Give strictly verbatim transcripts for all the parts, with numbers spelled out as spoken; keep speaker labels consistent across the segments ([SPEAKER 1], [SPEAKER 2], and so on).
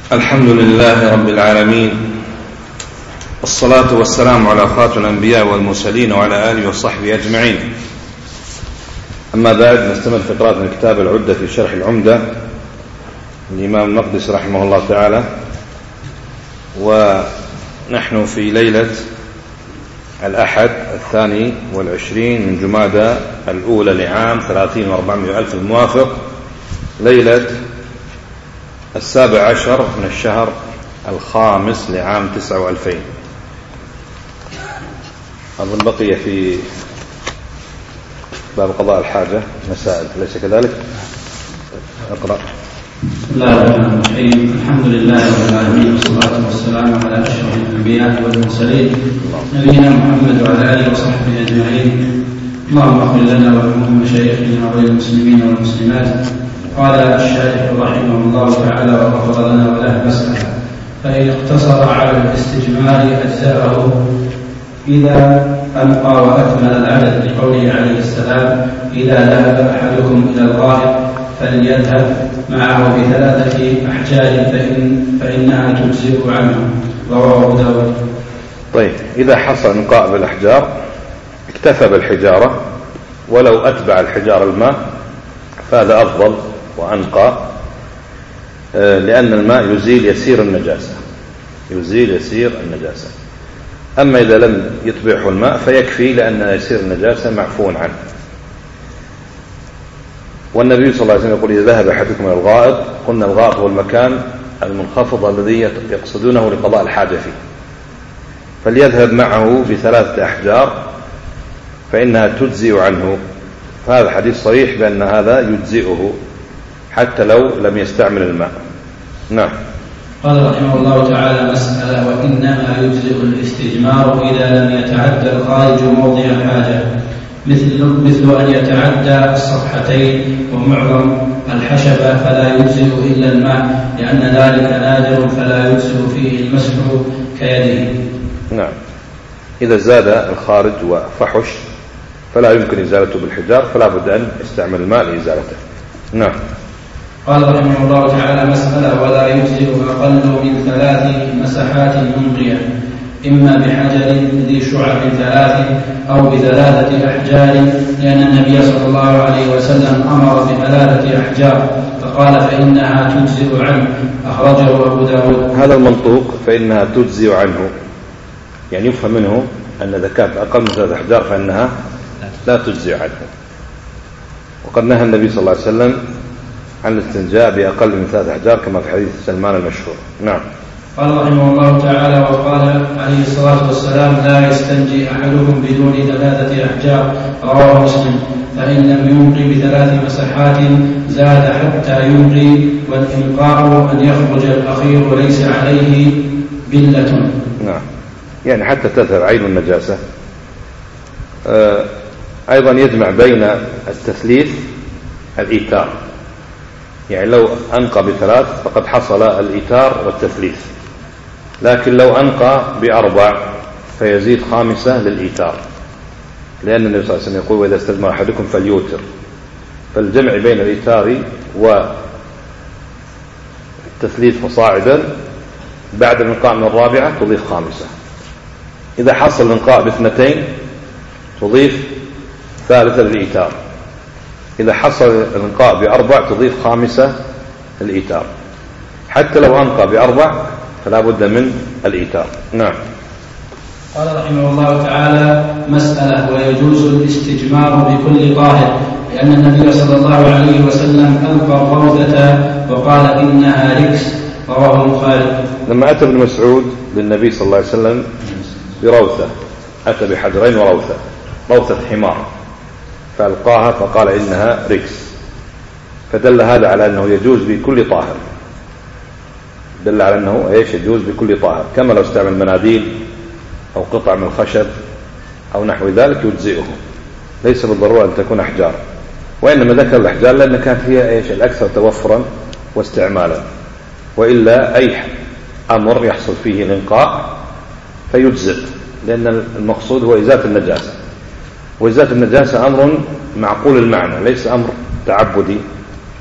[SPEAKER 1] الحمد لله رب العالمين، والصلاة والسلام على خاتم الأنبياء والمرسلين وعلى آله وصحبه أجمعين. أما بعد، نستمر في قراءة من كتاب العدة في شرح العمدة الإمام المقدسي رحمه الله تعالى، ونحن في ليلة الأحد الثاني والعشرين من جمادى الأولى لعام ثلاثين وأربعمائة ألف الموافق ليلة السابع عشر من الشهر الخامس لعام تسعة وألفين. أظن بقي في باب قضاء الحاجة مسائل، ليس كذلك؟ اقرأ.
[SPEAKER 2] بسم الله الرحمن الرحيم. الحمد لله رب العالمين، والصلاة والسلام على أشرف الأنبياء والمرسلين نبينا محمد وعلى آله وصحبه أجمعين. اللهم اغفر لنا ولهم مشايخنا وللمسلمين والمسلمات. قال الشارح رحمه الله تعالى وغفر لنا وله مسألة: فإن اقتصر على الاستجمال أجزاءه إذا ألقى وأكمل العدد، لقوله عليه السلام: إذا ذهب أحدكم إلى الغائط فليذهب معه بثلاثة أحجار فإن فإنها تجزئ عنه. رواه أبو داود.
[SPEAKER 1] طيب، إذا حصل انقاء بالأحجار اكتفى بالحجارة، ولو أتبع الحجار الماء فهذا أفضل وأنقى، لأن الماء يزيل يسير النجاسة يزيل يسير النجاسة أما إذا لم يتبعه الماء فيكفي، لأن يسير النجاسة معفو عنه. والنبي صلى الله عليه وسلم يقول: إذا ذهب أحدكم إلى الغائط، قلنا الغائط هو المكان المنخفض الذي يقصدونه لقضاء الحاجة فيه، فليذهب معه بثلاثة أحجار فإنها تجزئ عنه. فهذا حديث صريح بأن هذا يجزئه حتى لو لم يستعمل الماء. نعم.
[SPEAKER 2] قال رحمه الله تعالى: مسألة: وإنما يجزئ الاستجمار إذا لم يتعدى الخارج موضع الحاجة، مثل مثل أن يتعدى الصفحتين ومعظم الحشبة فلا يجزئ إلا الماء، لأن ذلك نادر فلا يجزئ فيه المسح كيده.
[SPEAKER 1] نعم. إذا زاد الخارج وفحش فلا يمكن إزالته بالحجار، فلا بد أن يستعمل الماء لإزالته. نعم.
[SPEAKER 2] قال رحمه الله تعالى: مسألة: ولا يجزئ أقل من ثلاث مسحات منقية، إما بحجر ذي شعب ثلاث أو بثلاثة أحجار، لأن النبي صلى الله عليه وسلم أمر بثلاثة أحجار فقال: فإنها تجزئ عنه. أخرجه أبو داود.
[SPEAKER 1] هذا المنطوق فإنها تجزئ عنه، يعني يفهم منه أن إذا كانت أقل من ثلاثة أحجار فإنها لا تجزئ عنه. وقد نهى النبي صلى الله عليه وسلم عن الاستنجاء بأقل من ثلاثة أحجار كما في حديث سلمان المشهور. نعم.
[SPEAKER 2] قال رحمه الله تعالى: وقال عليه الصلاة والسلام: لا يستنجي أحدكم بدون ثلاثة أحجار. رواه مسلم. فإن لم ينقي بثلاث مسحات زاد حتى ينقي، والإنقاء أن يخرج الأخير وليس عليه بلة.
[SPEAKER 1] نعم، يعني حتى تذهب عين النجاسة. آه أيضا يجمع بين التثليث الإيتار، يعني لو أنقى بثلاث فقد حصل الإيتار والتثليث، لكن لو أنقى بأربع فيزيد خامسة للإيتار، لأن النبي صلى الله عليه وسلم يقول: وإذا استجمع أحدكم فليوتر. فالجمع بين الإيتار والتثليث فصاعدا بعد الانقاء من الرابعة تضيف خامسة. إذا حصل الانقاء باثنتين تضيف ثالثة للإيتار. إذا حصل الانقاء بأربع تضيف خامسة الإيتار. حتى لو أنقى بأربع فلا بد من الإيتار. نعم.
[SPEAKER 2] قال رحمه الله تعالى: مسألة: ويجوز الاستجمار بكل طاهر، لأن النبي صلى الله عليه وسلم ألقى الروثة وقال: إنها ركس. رواه البخاري.
[SPEAKER 1] لما أتى ابن مسعود للنبي صلى الله عليه وسلم بروثة، أتى بحجرين وروثة، روثة حمار، فألقاها فقال: إنها ركس. فدل هذا على أنه يجوز بكل طاهر، دل على أنه إيش يجوز بكل طاهر، كما لو استعمل مناديل أو قطع من الخشب أو نحو ذلك يجزئه، ليس بالضرورة أن تكون أحجار. وإنما ذكر الأحجار لأن كانت هي إيش الأكثر توفرا واستعمالا، وإلا أي أمر يحصل فيه الانقاء فيجزئ، لأن المقصود هو إزالة النجاسة، وإزالة النجاسة أمر معقول المعنى، ليس أمر تعبدي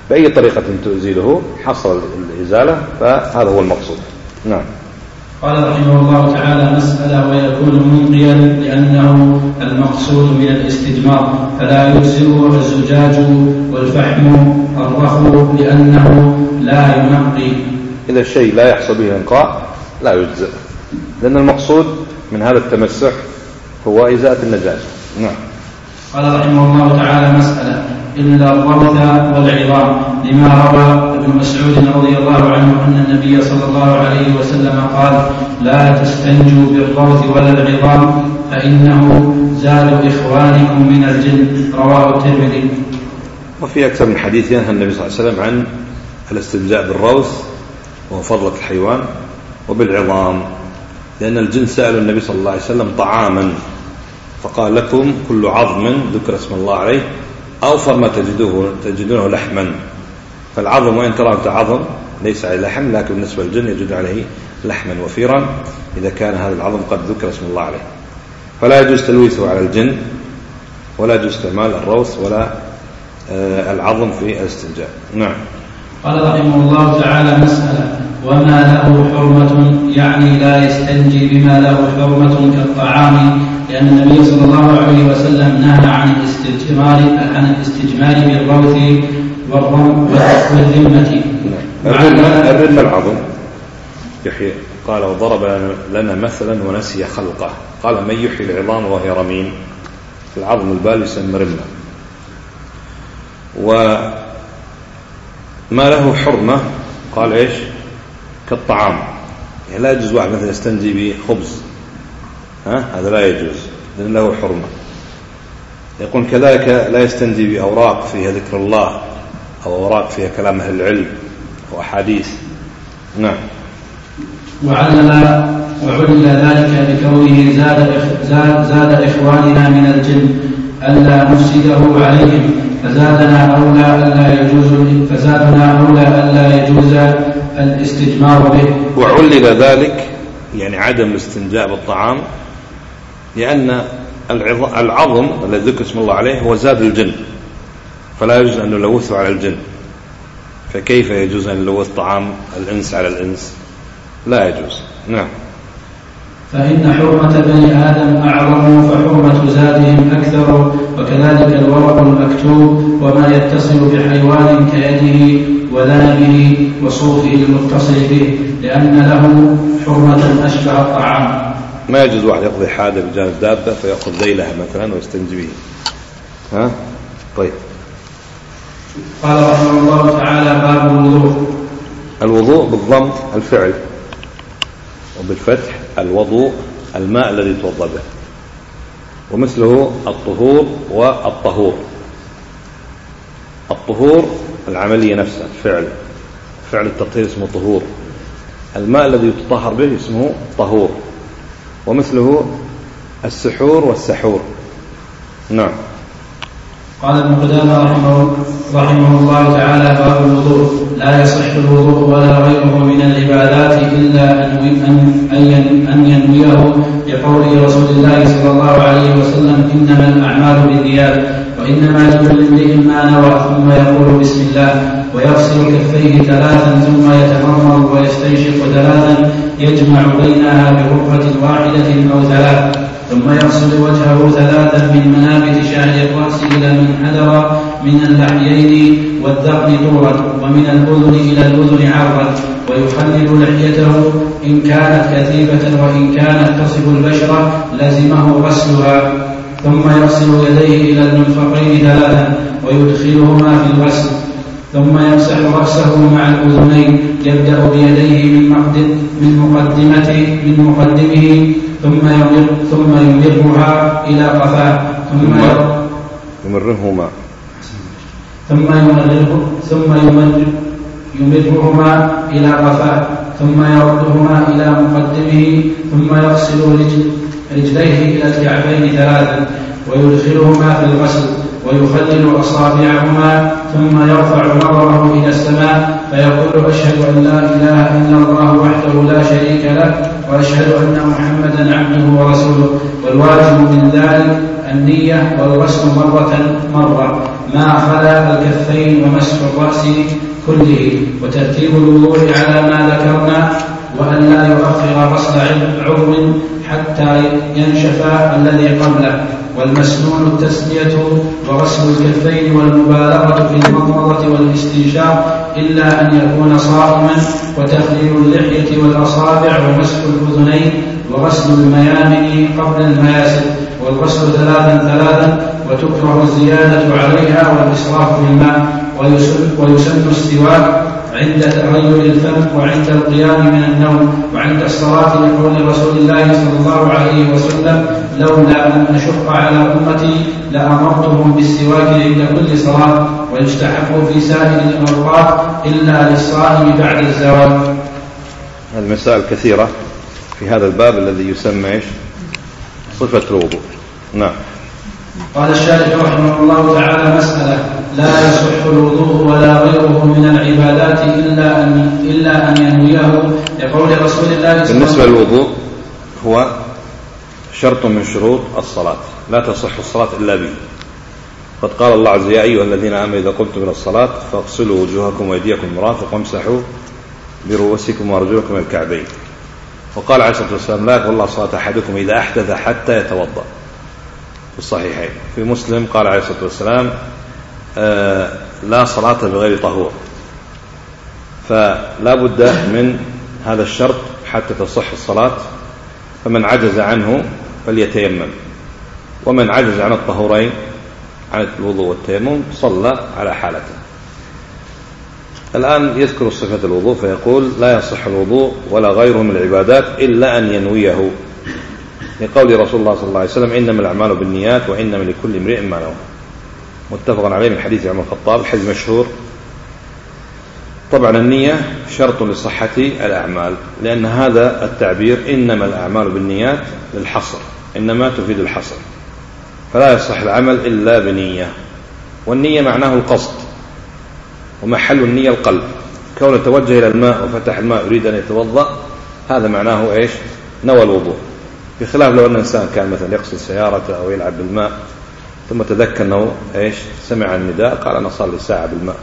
[SPEAKER 1] بأي طريقة تزيله حصل الإزالة، فهذا هو المقصود. نعم.
[SPEAKER 2] قال رحمه الله تعالى: مسألة ويكون منقيا لأنه المقصود من الاستجمار، فلا يجزئه الزجاج والفحم الرخو لأنه لا ينقي.
[SPEAKER 1] إذا الشيء لا يحصل به إنقاء لا يجزئ، لأن المقصود من هذا التمسح هو إزالة النجاسة. نعم.
[SPEAKER 2] قال رحمه الله تعالى: مسألة إلا الروث والعظام، لما روى ابن مسعود رضي الله عنه أن النبي صلى الله عليه وسلم قال: لا تستنجوا بالروث ولا العظام فإنه زاد إخوانكم من الجن. رواه الترمذي.
[SPEAKER 1] وفي أكثر من حديث ينهى النبي صلى الله عليه وسلم عن الاستنجاء بالروث وهو فضلة الحيوان وبالعظام، لأن الجن سألوا النبي صلى الله عليه وسلم طعاما فقال: لكم كل عظم ذكر اسم الله عليه أوفر ما تجدوه تجدونه لحما. فالعظم وإن ترى عظم ليس عليه لحم، لكن بالنسبة للجن يجد عليه لحما وفيرا إذا كان هذا العظم قد ذكر اسم الله عليه. فلا يجوز تلويثه على الجن، ولا يجوز استعمال الروث ولا العظم في الاستنجاء. نعم.
[SPEAKER 2] قال رحمه الله تعالى: مسألة وما له حرمة، يعني لا يستنجي بما له حرمة كالطعام، لأن النبي صلى الله عليه وسلم نهى عن الاستجمار عن الاستجمار بالروث والذمة.
[SPEAKER 1] الرمة العظم يحيي قال: وضرب لنا مثلا ونسي خلقه، قال: من يحيي العظام وهي رميم. العظم البال يسمى رمة. وما له حرمة قال إيش؟ كالطعام، يعني لا يجوز واحد مثلا يستنجي بخبز، ها هذا لا يجوز لأن له حرمة. يقول كذلك لا يستنجي بأوراق فيها ذكر الله أو أوراق فيها كلام أهل العلم أو أحاديث. نعم.
[SPEAKER 2] وعلل وعلل ذلك بكونه زاد زاد, زاد إخواننا من الجن ألا نفسده عليهم، فزادنا أولى ألا يجوز فزادنا أولى ألا يجوز الاستجمار به.
[SPEAKER 1] وعلل ذلك يعني عدم الاستنجاء بالطعام، لأن العظم الذي ذكر اسم الله عليه هو زاد الجن، فلا يجوز أن نلوثه على الجن. فكيف يجوز أن نلوث طعام الإنس على الإنس؟ لا يجوز. نعم.
[SPEAKER 2] فإن حرمة بني آدم أعظم فحرمة زادهم أكثر، وكذلك الورق المكتوب وما يتصل بحيوان كيده وذنبه وصوفه المتصل به، لأن له حرمة أشبه الطعام.
[SPEAKER 1] ما يجوز واحد يقضي حاجة بجانب دابة فيأخذ ذيلها مثلا ويستنجي به. ها؟ طيب.
[SPEAKER 2] قال رحمه الله تعالى: باب الوضوء.
[SPEAKER 1] الوضوء بالضم الفعل، وبالفتح الوضوء الماء الذي يتوضأ به، ومثله الطهور والطهور. الطهور العملية نفسها الفعل، فعل التطهير اسمه طهور، الماء الذي يتطهر به اسمه طهور، ومثله السحور والسحور. نعم.
[SPEAKER 2] قال ابن قدامة رحمه, رحمه الله تعالى: باب الوضوء. لا يصح الوضوء ولا غيره من العبادات إلا أن, أن ينويه بقول رسول الله صلى الله عليه وسلم: إنما الأعمال بالنيات، وإنما لكل امرئ ما نوى، ثم يقول بسم الله، ويغسل كفيه ثلاثا ثم يتمضمض ويستنشق ثلاثا يجمع بينها بغرفة واحدة أو ثلاث، ثم يغسل وجهه ثلاثا من منابت شعر الرأس إلى من حذر من اللحيين والذقن طورا، ومن الأذن إلى الأذن عرضا، ويخلل لحيته إن كانت كثيفة، وإن كانت تصب البشرة لزمه غسلها، ثم يغسل يديه إلى المرفقين ثلاثا ويدخلهما في الغسل، ثم يمسح رأسه مع الأذنين، يبدأ بيديه من مقدمة من مقدمه ثم يمر ثم يمرها إلى قفاه، ثم
[SPEAKER 1] يمرهما
[SPEAKER 2] ثم يمرره ثم يمر يمرهما إلى قفاه، ثم يردهما إلى مقدمه، ثم يغسل رجل رجليه إلى الكعبين ثلاثا ويدخلهما في الغسل، ويخلل أصابعهما ثم يرفع نظره إلى السماء فيقول أشهد أن لا إله إلا الله وحده لا شريك له وأشهد أن محمدا عبده ورسوله. والواجب من ذلك النية والغسل مرة مرة ما خلا الكفين ومسح الرأس كله وترتيب الوضوء على ما ذكرنا وأن لا يؤخر غسل عضو حتى ينشف الذي قبله. والمسنون التسمية وغسل الكفين والمبالغة في المضمضة والاستنشاق إلا أن يكون صائما وتخليل اللحية والأصابع ومسح الأذنين وغسل الميامن قبل المياسر والغسل ثلاثا ثلاثا وتكره الزيادة عليها والإسراف في الماء. ويسن, ويسن السواك عند تغير الفم وعند القيام من النوم وعند الصلاة لقول رسول الله صلى الله عليه وسلم لولا أن أشق على أمتي لأمرتهم بالسواك عند كل صلاة ويستحب في سائر الأوقات إلا للصائم بعد الزوال.
[SPEAKER 1] المسائل كثيرة في هذا الباب الذي يسمى صفة الوضوء. نعم.
[SPEAKER 2] قال الشارح رحمه الله تعالى مسألة لا يصح الوضوء ولا غيره من العبادات إلا أن, إلا أن ينويه لقول رسول الله صلى الله عليه وسلم.
[SPEAKER 1] بالنسبة للوضوء هو شرط من شروط الصلاة لا تصح الصلاة إلا به. قد قال الله عز وجل يا أيها الذين آمنوا إذا قمتم إلى الصلاة فاغسلوا وجوهكم وأيديكم مرافق وامسحوا برؤوسكم وأرجلكم إلى الكعبين. وقال عليه الصلاة والسلام لا يقبل الله صلاة أحدكم إذا أحدث حتى يتوضأ في الصحيحين. في مسلم قال عليه الصلاة والسلام آه لا صلاة بغير طهور. فلا بد من هذا الشرط حتى تصح الصلاة. فمن عجز عنه فليتيمم ومن عجز عن الطهورين عن الوضوء والتيمم صلى على حالته. الآن يذكر صفة الوضوء فيقول لا يصح الوضوء ولا غيره من العبادات إلا أن ينويه لقول رسول الله صلى الله عليه وسلم إنما الأعمال بالنيات وإنما لكل امرئ ما نوى. متفق عليه من حديث عمر الخطاب الحديث مشهور. طبعا النية شرط لصحة الأعمال لأن هذا التعبير إنما الأعمال بالنيات للحصر إنما تفيد الحصر فلا يصح العمل إلا بنية. والنية معناه القصد ومحل النية القلب. كونه توجه إلى الماء وفتح الماء يريد أن يتوضأ هذا معناه إيش نوى الوضوء. بخلاف لو أن الإنسان كان مثلا يغسل سيارته أو يلعب بالماء ثم تذكر أنه إيش سمع النداء قال أنا صلي ساعة بالماء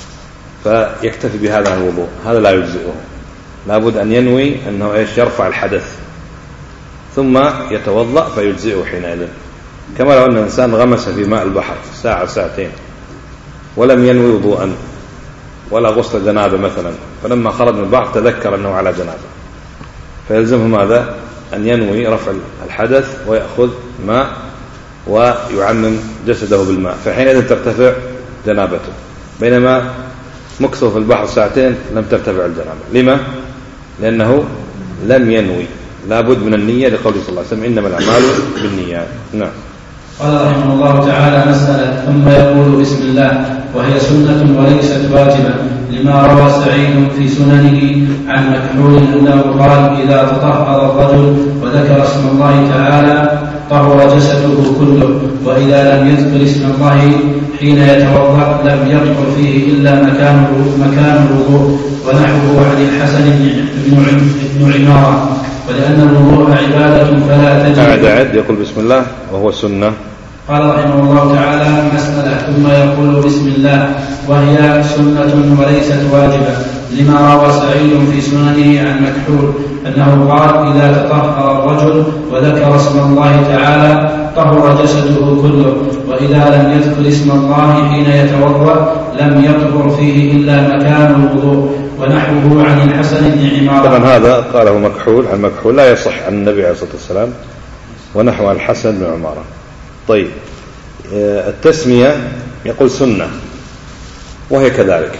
[SPEAKER 1] فيكتفي بهذا الوضوء هذا لا يجزئه. لابد أن ينوي أنه إيش يرفع الحدث ثم يتوضأ فيجزئه حينئذ. كما لو أن الإنسان غمس في ماء البحر ساعة ساعتين ولم ينوي وضوءا ولا غسل جنابة مثلا فلما خرج من البحر تذكر أنه على جنابة فيلزمه ماذا أن ينوي رفع الحدث ويأخذ ماء ويعمم جسده بالماء فحينئذ ترتفع جنابته. بينما مكثه في البحر ساعتين لم ترتفع الجنابة. لما؟ لأنه لم ينوي. لابد من النية لقوله صلى الله عليه وسلم إنما الأعمال بالنيات. نعم.
[SPEAKER 2] قال رحمه الله تعالى مسألة ثم يقول بسم الله وهي سنة وليست واجبة لما روى سعيد في سننه عن مكحول أنه قال إذا تطهر الرجل وذكر اسم الله تعالى طهر جسده كله وإذا لم يذكر اسم الله حين يتوضأ لم يدخل فيه إلا مكان مكان الوضوء. ونحوه عن الحسن بن عمارة ولأن الوضوء عبادة فلا تجب.
[SPEAKER 1] أعد أعد يقول بسم الله وهو سنة.
[SPEAKER 2] قال رحمه الله تعالى مسألة ثم يقول بسم الله وهي سنة وليست واجبة لما روى سعيد في سننه عن مكحول أنه قال إذا تطهر الرجل وذكر اسم الله تعالى طهر جسده كله وإذا لم يذكر اسم الله حين يتوضأ لم يطهر فيه إلا مكان الوضوء. ونحوه عن الحسن بن عمارة.
[SPEAKER 1] طبعا هذا قاله مكحول عن مكحول لا يصح عن النبي عليه الصلاة والسلام. ونحو عن الحسن بن عمارة. طيب التسمية يقول سنة وهي كذلك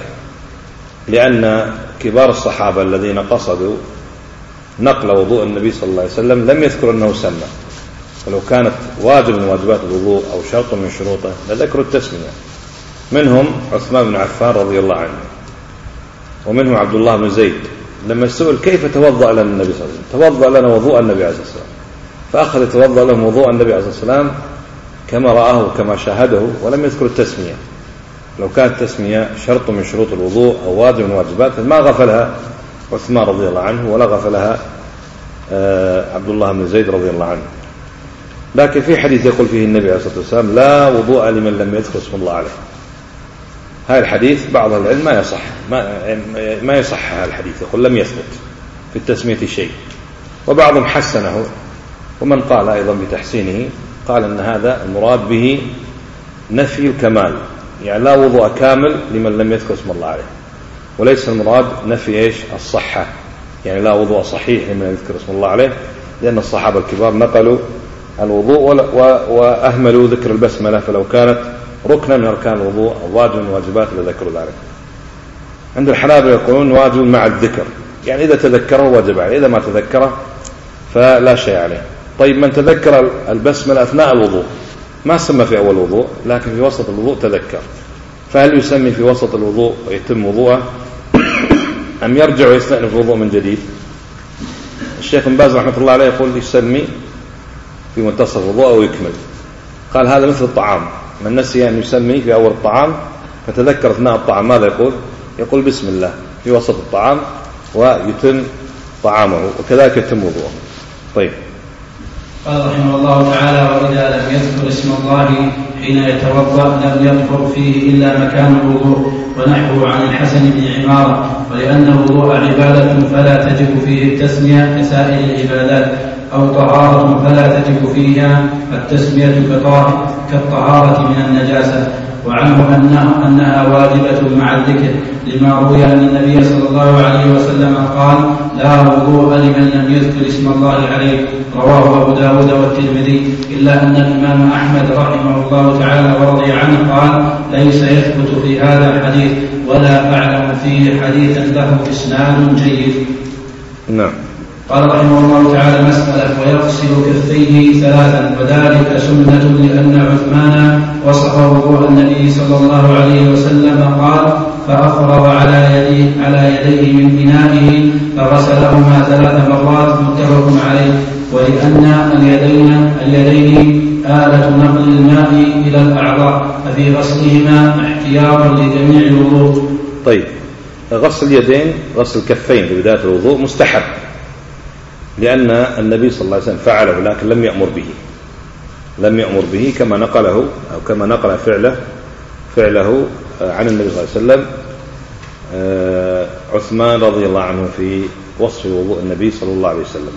[SPEAKER 1] لأن كبار الصحابة الذين قصدوا نقل وضوء النبي صلى الله عليه وسلم لم يذكر أنه سنة. ولو كانت واجب من واجبات الوضوء أو شرط من شروطه لذكروا التسمية. منهم عثمان بن عفان رضي الله عنه ومنهم عبد الله بن زيد لما سئل كيف توضأ لنا النبي صلى الله عليه وسلم توضأ لنا وضوء النبي عليه الصلاة والسلام فأخذ يتوضأ لهم وضوء النبي عليه الصلاة والسلام كما رآه وكما شاهده ولم يذكر التسمية. لو كانت التسمية شرط من شروط الوضوء أو واجب من واجبات ما غفلها عثمان رضي الله عنه ولا غفلها عبد الله بن زيد رضي الله عنه. لكن في حديث يقول فيه النبي عليه الصلاة والسلام لا وضوء لمن لم يذكر اسم الله عليه. هذا الحديث بعض العلم ما يصح ما, ما يصح هذا الحديث، يقول لم يثبت في التسمية شيء، وبعضهم حسنه، ومن قال أيضا بتحسينه قال أن هذا المراد به نفي الكمال، يعني لا وضوء كامل لمن لم يذكر اسم الله عليه، وليس المراد نفي إيش الصحة، يعني لا وضوء صحيح لمن يذكر اسم الله عليه، لأن الصحابة الكبار نقلوا الوضوء وأهملوا ذكر البسملة، فلو كانت ركنا من أركان الوضوء أو واجب من واجبات لذكروا ذلك. عند الحنابلة يقولون واجب مع الذكر، يعني إذا تذكره واجب عليه، إذا ما تذكره فلا شيء عليه. طيب من تذكر البسملة أثناء الوضوء ما سمى في أول وضوء لكن في وسط الوضوء تذكر، فهل يسمي في وسط الوضوء ويتم وضوءه أم يرجع ويستأنف الوضوء من جديد؟ الشيخ بن باز رحمة الله عليه يقول يسمي في منتصف الوضوء أو يكمل. قال هذا مثل الطعام، من نسي أن يسمي في أول الطعام فتذكر أثناء الطعام ماذا يقول؟ يقول بسم الله في وسط الطعام ويتم طعامه، وكذلك يتم وضوءه. طيب.
[SPEAKER 2] قال رحمه الله تعالى وإذا لم يذكر اسم الله حين يتوضأ لم يذكر فيه إلا مكان الوضوء، ونحوه عن الحسن بن عمارة، ولأن الوضوء عبادة فلا تجب فيه التسمية كسائر العبادات، أو طهارة فلا تجب فيها التسمية كالطهارة من النجاسة، وعنه أنه أنها واجبة مع الذكر، لما روي أن النبي صلى الله عليه وسلم قال لا وضوء لمن لم يذكر اسم الله عليه، رواه أبو داود والترمذي، إلا أن الإمام أحمد رحمه الله تعالى ورضي عنه قال ليس يثبت في هذا الحديث ولا أعلم فيه حديثا له إسناد جيد.
[SPEAKER 1] نعم.
[SPEAKER 2] قال رحمه الله تعالى مسألة ويغسل كفيه ثلاثا، وذلك سنة لأن عثمان وصف وضوء النبي صلى الله عليه وسلم قال فأفرغ على يديه, على يديه من إنائه فغسلهما ثلاث مرات، متفق عليه. ولأن اليدين, اليدين آلة نقل الماء إلى الأعضاء، ففي غسلهما احتياط لجميع الوضوء.
[SPEAKER 1] طيب، غسل اليدين غسل الكفين في بداية الوضوء مستحب، لأن النبي صلى الله عليه وسلم فعله لكن لم يأمر به، لم يأمر به كما نقله أو كما نقل فعله فعله عن النبي صلى الله عليه وسلم عثمان رضي الله عنه في وصف وضوء النبي صلى الله عليه وسلم.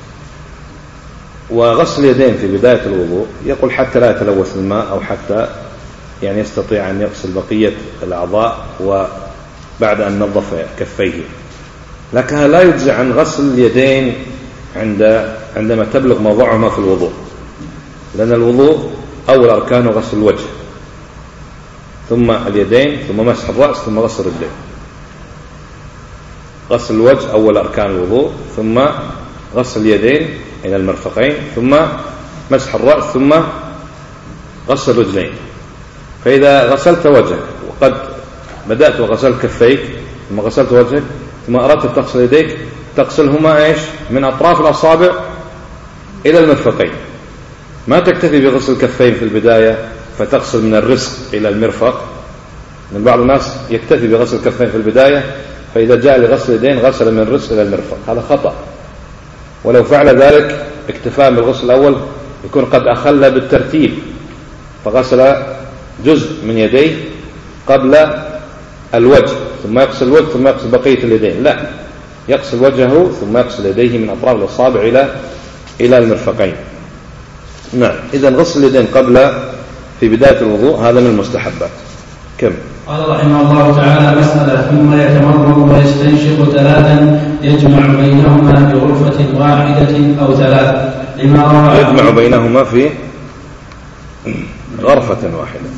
[SPEAKER 1] وغسل اليدين في بداية الوضوء يقول حتى لا يتلوث الماء، أو حتى يعني يستطيع أن يغسل بقية الأعضاء وبعد أن نظف كفيه، لكنها لا يجزي عن غسل اليدين عند عندما تبلغ موضعهما في الوضوء، لأن الوضوء أول أركانه غسل الوجه ثم اليدين ثم مسح الرأس ثم غسل الرجلين. غسل الوجه أول أركان الوضوء، ثم غسل اليدين إلى المرفقين، ثم مسح الرأس، ثم غسل الرجلين. فإذا غسلت وجهك وقد بدأت وغسلت كفيك ثم غسلت وجهك ثم أردت تغسل يديك تغسلهما إيش من أطراف الأصابع إلى المرفقين، ما تكتفي بغسل الكفين في البداية فتغسل من الرزق إلى المرفق. من بعض الناس يكتفي بغسل الكفين في البداية، فإذا جاء لغسل اليدين غسل من الرزق إلى المرفق، هذا خطأ. ولو فعل ذلك اكتفاء بالغسل الأول يكون قد أخل بالترتيب، فغسل جزء من يديه قبل الوجه ثم يغسل الوجه ثم يغسل بقية اليدين، لا، يغسل وجهه ثم يغسل يديه من أطراف الأصابع إلى إلى المرفقين. نعم، إذا غسل اليدين قبل في بداية الوضوء هذا من المستحبات. كم؟
[SPEAKER 2] قال رحمه الله تعالى مسألة ثم يتمضمض ويستنشق ثلاثا يجمع بينهما بغرفة واحدة أو ثلاث، لما روى
[SPEAKER 1] يجمع بينهما في غرفة واحدة.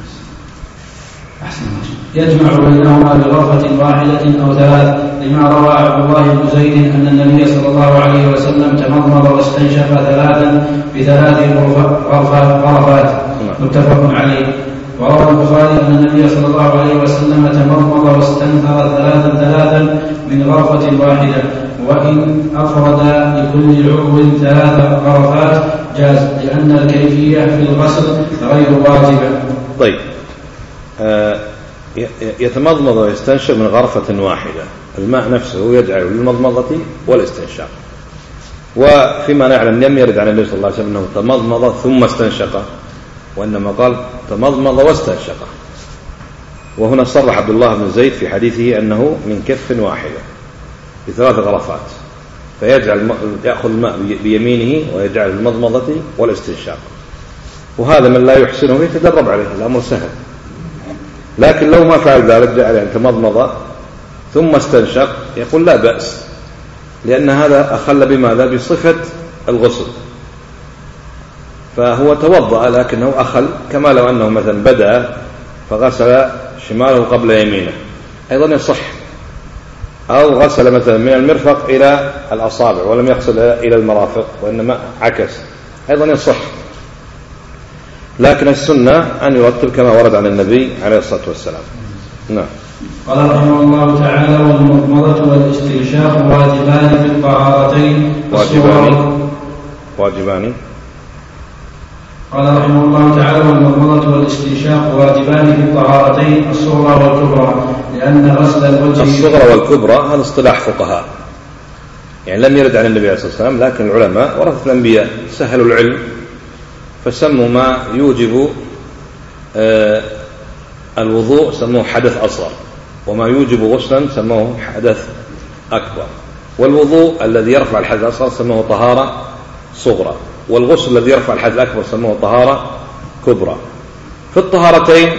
[SPEAKER 2] أحسن يجمع بينهما بغرفة واحدة أو ثلاث، لما روى عبد الله بن زيد أن النبي صلى الله عليه وسلم تمضمض واستنشق ثلاثا بثلاث غرفات، متفق عليه. وروى البخاري أن النبي صلى الله عليه وسلم تمضمض واستنثر ثلاثا ثلاثا من غرفة واحدة، وإن أفرد لكل عضو ثلاث غرفات جاز، لأن الكيفية في الغسل غير واجبة.
[SPEAKER 1] طيب، آه يتمضمض ويستنشق من غرفة واحدة، الماء نفسه يجعل للمضمضة والاستنشاق. وفيما نعلم لم يرد عن النبي صلى الله عليه وسلم أنه تمضمض ثم استنشق، وإنما قال تمضمض واستنشق. وهنا صرح عبد الله بن زيد في حديثه أنه من كف واحدة بثلاث غرفات، فيجعل يأخذ الماء بيمينه ويجعل المضمضة والاستنشاق. وهذا من لا يحسنه يتدرب عليه، الأمر سهل. لكن لو ما فعل ذلك جعل يعني تمضمض ثم استنشق، يقول لا بأس، لأن هذا أخل بماذا؟ بصفة الغسل. فهو توضأ لكنه أخل، كما لو أنه مثلا بدأ فغسل شماله قبل يمينه أيضا يصح، أو غسل مثلا من المرفق إلى الأصابع ولم يغسل إلى المرافق وإنما عكس أيضا يصح. لكن السنة أن يرتب كما ورد عن النبي عليه الصلاة والسلام. نعم.
[SPEAKER 2] قال رحمه الله تعالى: والمضمضة والاستنشاق واجبان في الطهارتين.
[SPEAKER 1] واجبان واجبان
[SPEAKER 2] قال رحمه الله تعالى: والمضمضة والاستنشاق واجبان في الطهارتين الصغرى والكبرى، لأن غسل الوجه
[SPEAKER 1] الصغرى والكبرى هذا اصطلاح فقهاء، يعني لم يرد عن النبي عليه الصلاة والسلام، لكن العلماء ورثة الأنبياء سهلوا العلم فسموا ما يوجب آه الوضوء سموه حدث أصغر، وما يوجب غسلا سموه حدث أكبر. والوضوء الذي يرفع الحدث الأصغر سموه طهارة صغرى، والغسل الذي يرفع الحدث الأكبر سموه طهارة كبرى. في الطهارتين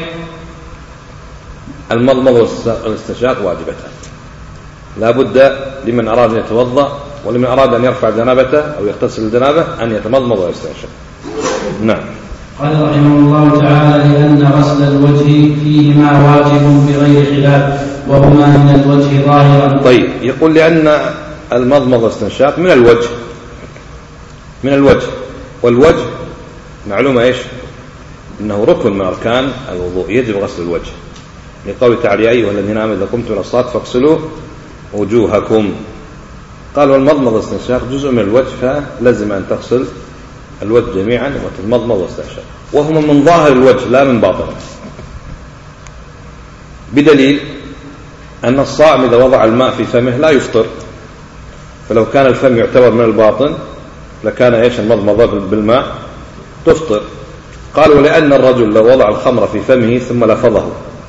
[SPEAKER 1] المضمضة والاستنشاق واجبتان، لا بد لمن أراد أن يتوضأ ولمن أراد أن يرفع جنابته أو يغتسل الجنابة أن يتمضمض ويستنشق. نعم.
[SPEAKER 2] قال رحمه الله تعالى: لأن غسل الوجه فيهما واجب بغير خلاف، وهما من الوجه ظاهرا.
[SPEAKER 1] طيب، يقول لأن المضمضة والاستنشاق من الوجه من الوجه والوجه معلومة إيش؟ إنه ركن من أركان الوضوء، يجب غسل الوجه، لقول تعالى: يا أيها الذين آمنوا إذا قمتم إلى الصلاة فاغسلوا وجوهكم. قال: والمضمضة والاستنشاق جزء من الوجه، فلزم أن تغسل الوجه جميعا وتتمضمض واستنشق، وهما من ظاهر الوجه لا من باطنه، بدليل أن الصائم إذا وضع الماء في فمه لا يفطر، فلو كان الفم يعتبر من الباطن لكان إيش المضمضة بالماء تفطر. قالوا: لأن الرجل لو وضع الخمر في فمه ثم لفظه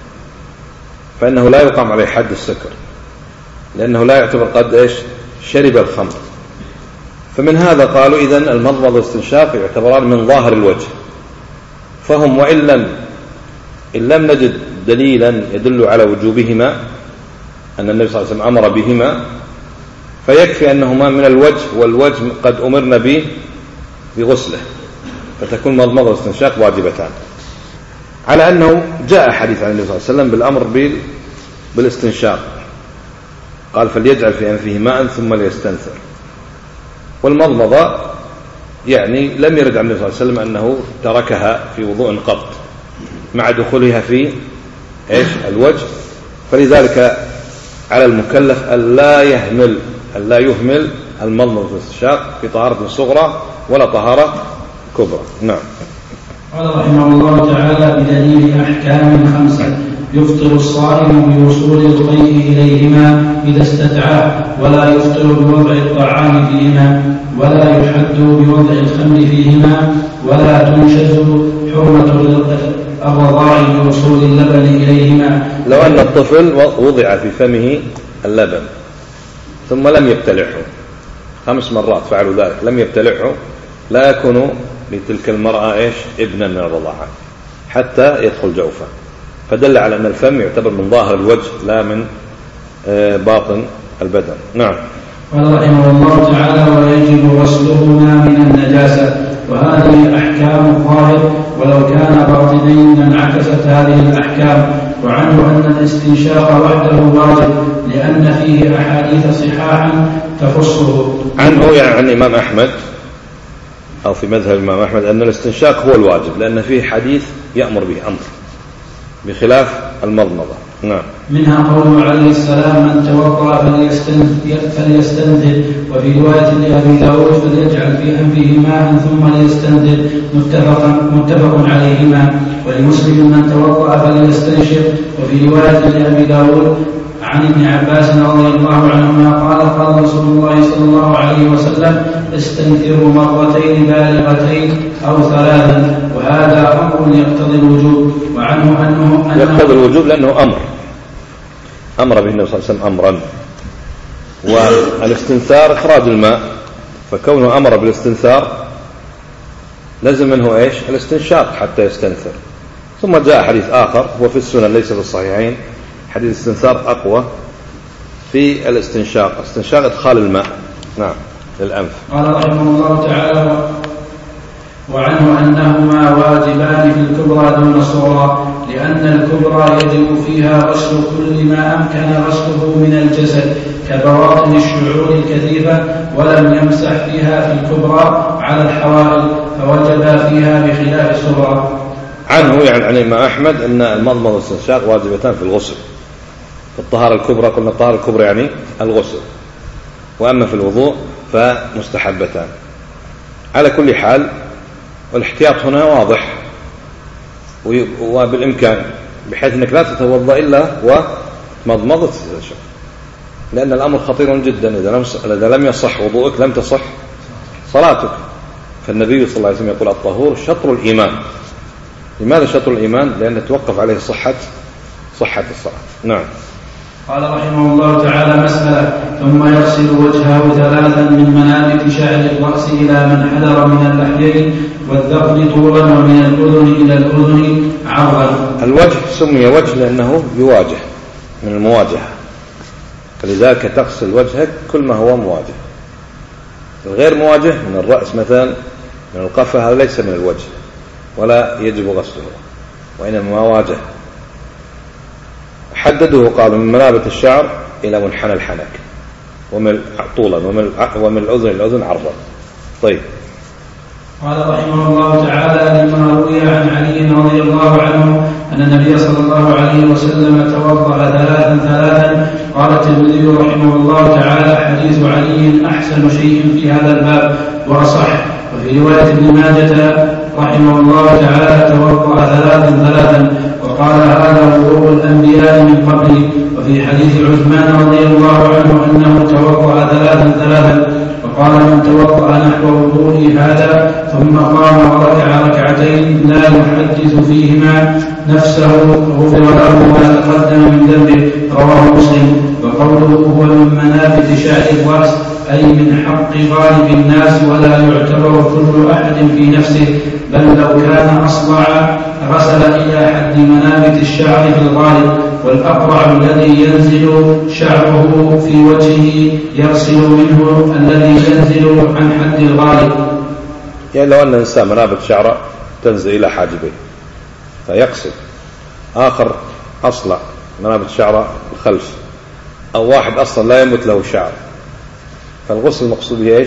[SPEAKER 1] فإنه لا يقام عليه حد السكر، لأنه لا يعتبر قد إيش شرب الخمر. فمن هذا قالوا: إذن المضمضة والاستنشاق يعتبران من ظاهر الوجه، فهم وإن لم إن لم نجد دليلا يدل على وجوبهما أن النبي صلى الله عليه وسلم أمر بهما، فيكفي أنهما من الوجه، والوجه قد أمرنا به بغسله، فتكون مضمضة واستنشاق واجبتان، على أنه جاء حديث عن النبي صلى الله عليه وسلم بالأمر بالاستنشاق، قال: فليجعل في أنفه ماء ثم ليستنثر. والمضمضة يعني لم يرد عن النبي صلى الله عليه وسلم أنه تركها في وضوء قط مع دخولها في إيش الوجه، فلذلك على المكلف ألا يهمل ألا يهمل المضمضة والاستنشاق في طهارة صغرى ولا طهارة كبرى. نعم.
[SPEAKER 2] قال رحمه الله تعالى: بدليل أحكام خمسة: يفطر الصائم بوصول القيء إليهما إذا استدعاه، ولا يفطر بوضع الطعام فيهما، ولا يحد بوضع الخمر فيهما، ولا تنشز حرمة الرضاع بوصول اللبن إليهما.
[SPEAKER 1] لو أن الطفل وضع في فمه اللبن ثم لم يبتلعه، خمس مرات فعلوا ذلك لم يبتلعه، لا يكون لتلك المرأة إيش ابنا من الرضاعة حتى يدخل جوفه، فدل على أن الفم يعتبر من ظاهر الوجه لا من باطن البدن. نعم.
[SPEAKER 2] قال رحمه الله تعالى: ويجب غسلهما من النجاسة، وهذه أحكام الظاهر، ولو كان باطنين لانعكست هذه الأحكام. وعنه أن الاستنشاق وحده واجب، لأن فيه أحاديث صحاحا تخصه.
[SPEAKER 1] عنه يعني عن الإمام أحمد أو في مذهب الإمام أحمد أن الاستنشاق هو الواجب، لأن فيه حديث يأمر به أمر، بخلاف المضمضة. نعم.
[SPEAKER 2] منها قوله عليه السلام: من توضأ فليستنزل، وفي رواية لأبي داود: فليجعل في أنفه ماء ثم ليستنزل، متفق, متفق عليهما. ولمسلم: من توضأ فليستنشق. وفي رواية لأبي داود عن ابن عباس رضي الله عنهما قال: قال رسول الله صلى الله عليه وسلم: استنثروا مرتين بالغتين أو ثلاثا. وهذا أمر يقتضي الوجوب. وعنه أنه, أنه
[SPEAKER 1] يقتضي الوجوب لأنه أمر أمر به النبي صلى الله عليه وسلم أمرا. والاستنثار إخراج الماء، فكونه أمر بالاستنثار لازم منه إيش؟ الاستنشاق حتى يستنثر. ثم جاء حديث آخر هو في السنن ليس في الصحيحين، حديث الاستنثار أقوى في الاستنشاق، استنشاق إدخال الماء نعم للأنف.
[SPEAKER 2] قال رحمه الله تعالى: وعنه أنهما واجبان في الكبرى دون الصغرى، لأن الكبرى يجب فيها غسل كل ما أمكن غسله من الجسد كبواطن الشعور الكثيفة، ولم يمسح فيها في الكبرى على الحوائل، فوجب فيها بخلاف الصغرى.
[SPEAKER 1] عنه يعني عن الإمام أحمد أن المضمضة والاستنشاق واجبتان في الغسل. في الطهارة الكبرى قلنا الطهارة الكبرى يعني الغسل، وأما في الوضوء فمستحبتان. على كل حال والاحتياط هنا واضح وبالإمكان، بحيث أنك لا تتوضأ إلا ومضمضة واستنشاق، لأن الأمر خطير جدا. إذا لم يصح وضوءك لم تصح صلاتك. فالنبي صلى الله عليه وسلم يقول: الطهور شطر الإيمان. لماذا شطر الإيمان؟ لأن توقف عليه صحة صحة الصلاة. نعم.
[SPEAKER 2] قال رحمه الله تعالى: مسألة: ثم يغسل وجهه ثلاثا من منابت شعر الرأس إلى من حذر من اللحيين والذقن طولا، ومن الأذن إلى الأذن عرضا.
[SPEAKER 1] الوجه سمي وجه لأنه يواجه، من المواجهة، فلذلك تغسل وجهك كل ما هو مواجه. الغير مواجه من الرأس مثلا من القفا هذا ليس من الوجه ولا يجب غسله، وإنما واجه. حدده قالوا من منابت الشعر إلى منحنى الحنك، ومن طولا ومن الأذن إلى الأذن عرضا. طيب.
[SPEAKER 2] قال رحمه الله تعالى: لما روي عن علي رضي الله عنه أن النبي صلى الله عليه وسلم توضأ ثلاثا ثلاثا. قال الترمذي رحمه الله تعالى: حديث علي أحسن شيء في هذا الباب وأصح. وفي رواية ابن ماجة رحمه الله تعالى: توضأ ثلاثا ثلاثا، وقال: هذا وضوء الأنبياء من قبله. وفي حديث عثمان رضي الله عنه أنه توضأ ثلاثا ثلاثا، وقال: من توضأ نحو وضوء هذا ثم قام وركع ركعتين لا يحدث فيهما نفسه غفر له ما تقدم من ذنبه. رواه مسلم. وقوله: هو من منابت شعر الرأس، أي من حق غالب الناس، ولا يعتبر كل أحد في نفسه، بل لو كان أصلع غسل إلى حد منابت الشعر في الغالب، والأقرع الذي ينزل شعره في وجهه يغسل منه الذي ينزل عن حد الغالب.
[SPEAKER 1] يعني لو أن الإنسان منابت شعره تنزل إلى حاجبه فيغسل، آخر أصلع منابت شعره الخلف، أو واحد أصلا لا ينبت له شعر، فالغسل المقصود به إيش؟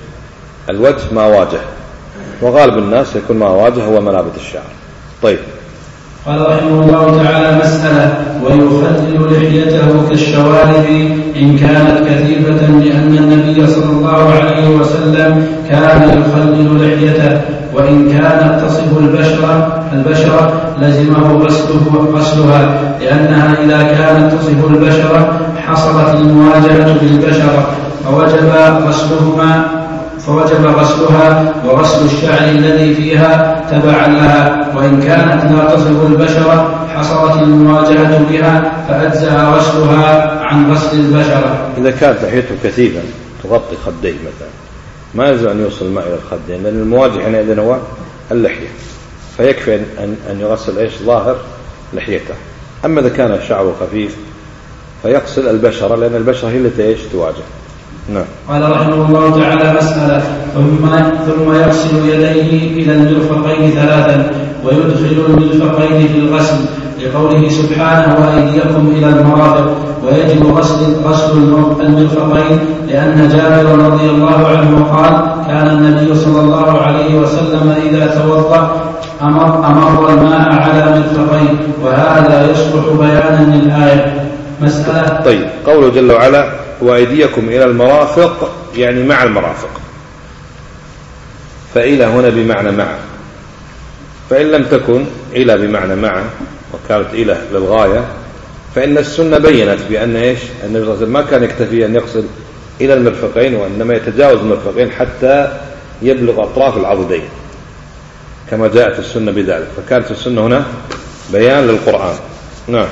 [SPEAKER 1] الوجه ما واجه، وغالب الناس يكون ما واجه هو منابت الشعر. طيب.
[SPEAKER 2] قال رحمه الله تعالى: مسألة: ويخلل لحيته كالشوارب إن كانت كثيفة، لأن النبي صلى الله عليه وسلم كان يخلل لحيته، وإن كانت تصف البشرة البشرة لزمه غسله غسلها، لأنها إذا كانت تصف البشرة حصلت المواجهة بالبشرة، فوجب غسلهما فوجب غسلها وغسل الشعر الذي فيها تبعا لها، وإن كانت لا تصف البشرة حصلت المواجهة بها فأجزأ غسلها عن غسل البشرة.
[SPEAKER 1] إذا كانت لحيته كثيفا تغطي خديه مثلا ما يلزم أن يوصل الماء إلى الخدين، لأن المواجه حينئذ هو اللحية، فيكفي أن أن يغسل إيش؟ ظاهر لحيته. أما إذا كان شعره خفيف فيغسل البشرة، لأن البشرة هي التي إيش؟ تواجه. نعم.
[SPEAKER 2] قال رحمه الله تعالى: مسألة: ثم ثم يغسل يديه إلى المرفقين ثلاثا، ويدخل المرفقين في الغسل، لقوله سبحانه: وأيديكم إلى المرافق. ويجب غسل غسل المرفقين، لأن جابر رضي الله عنه قال: كان النبي صلى الله عليه وسلم إذا توضأ أمر, أمر الماء على مرفقين، وهذا يصلح بيانا للآية. مسألة.
[SPEAKER 1] طيب، قوله جل وعلا: وأيديكم إلى المرافق، يعني مع المرافق، فإلى هنا بمعنى مع، فإن لم تكن إلى بمعنى مع وكانت إلى للغاية، فإن السنة بينت بأن إيش؟ النبي صلى الله عليه وسلم ما كان يكتفي أن يغسل إلى المرفقين، وإنما يتجاوز المرفقين حتى يبلغ أطراف العضدين كما جاءت السنة بذلك، فكانت السنة هنا بيان للقرآن. نعم.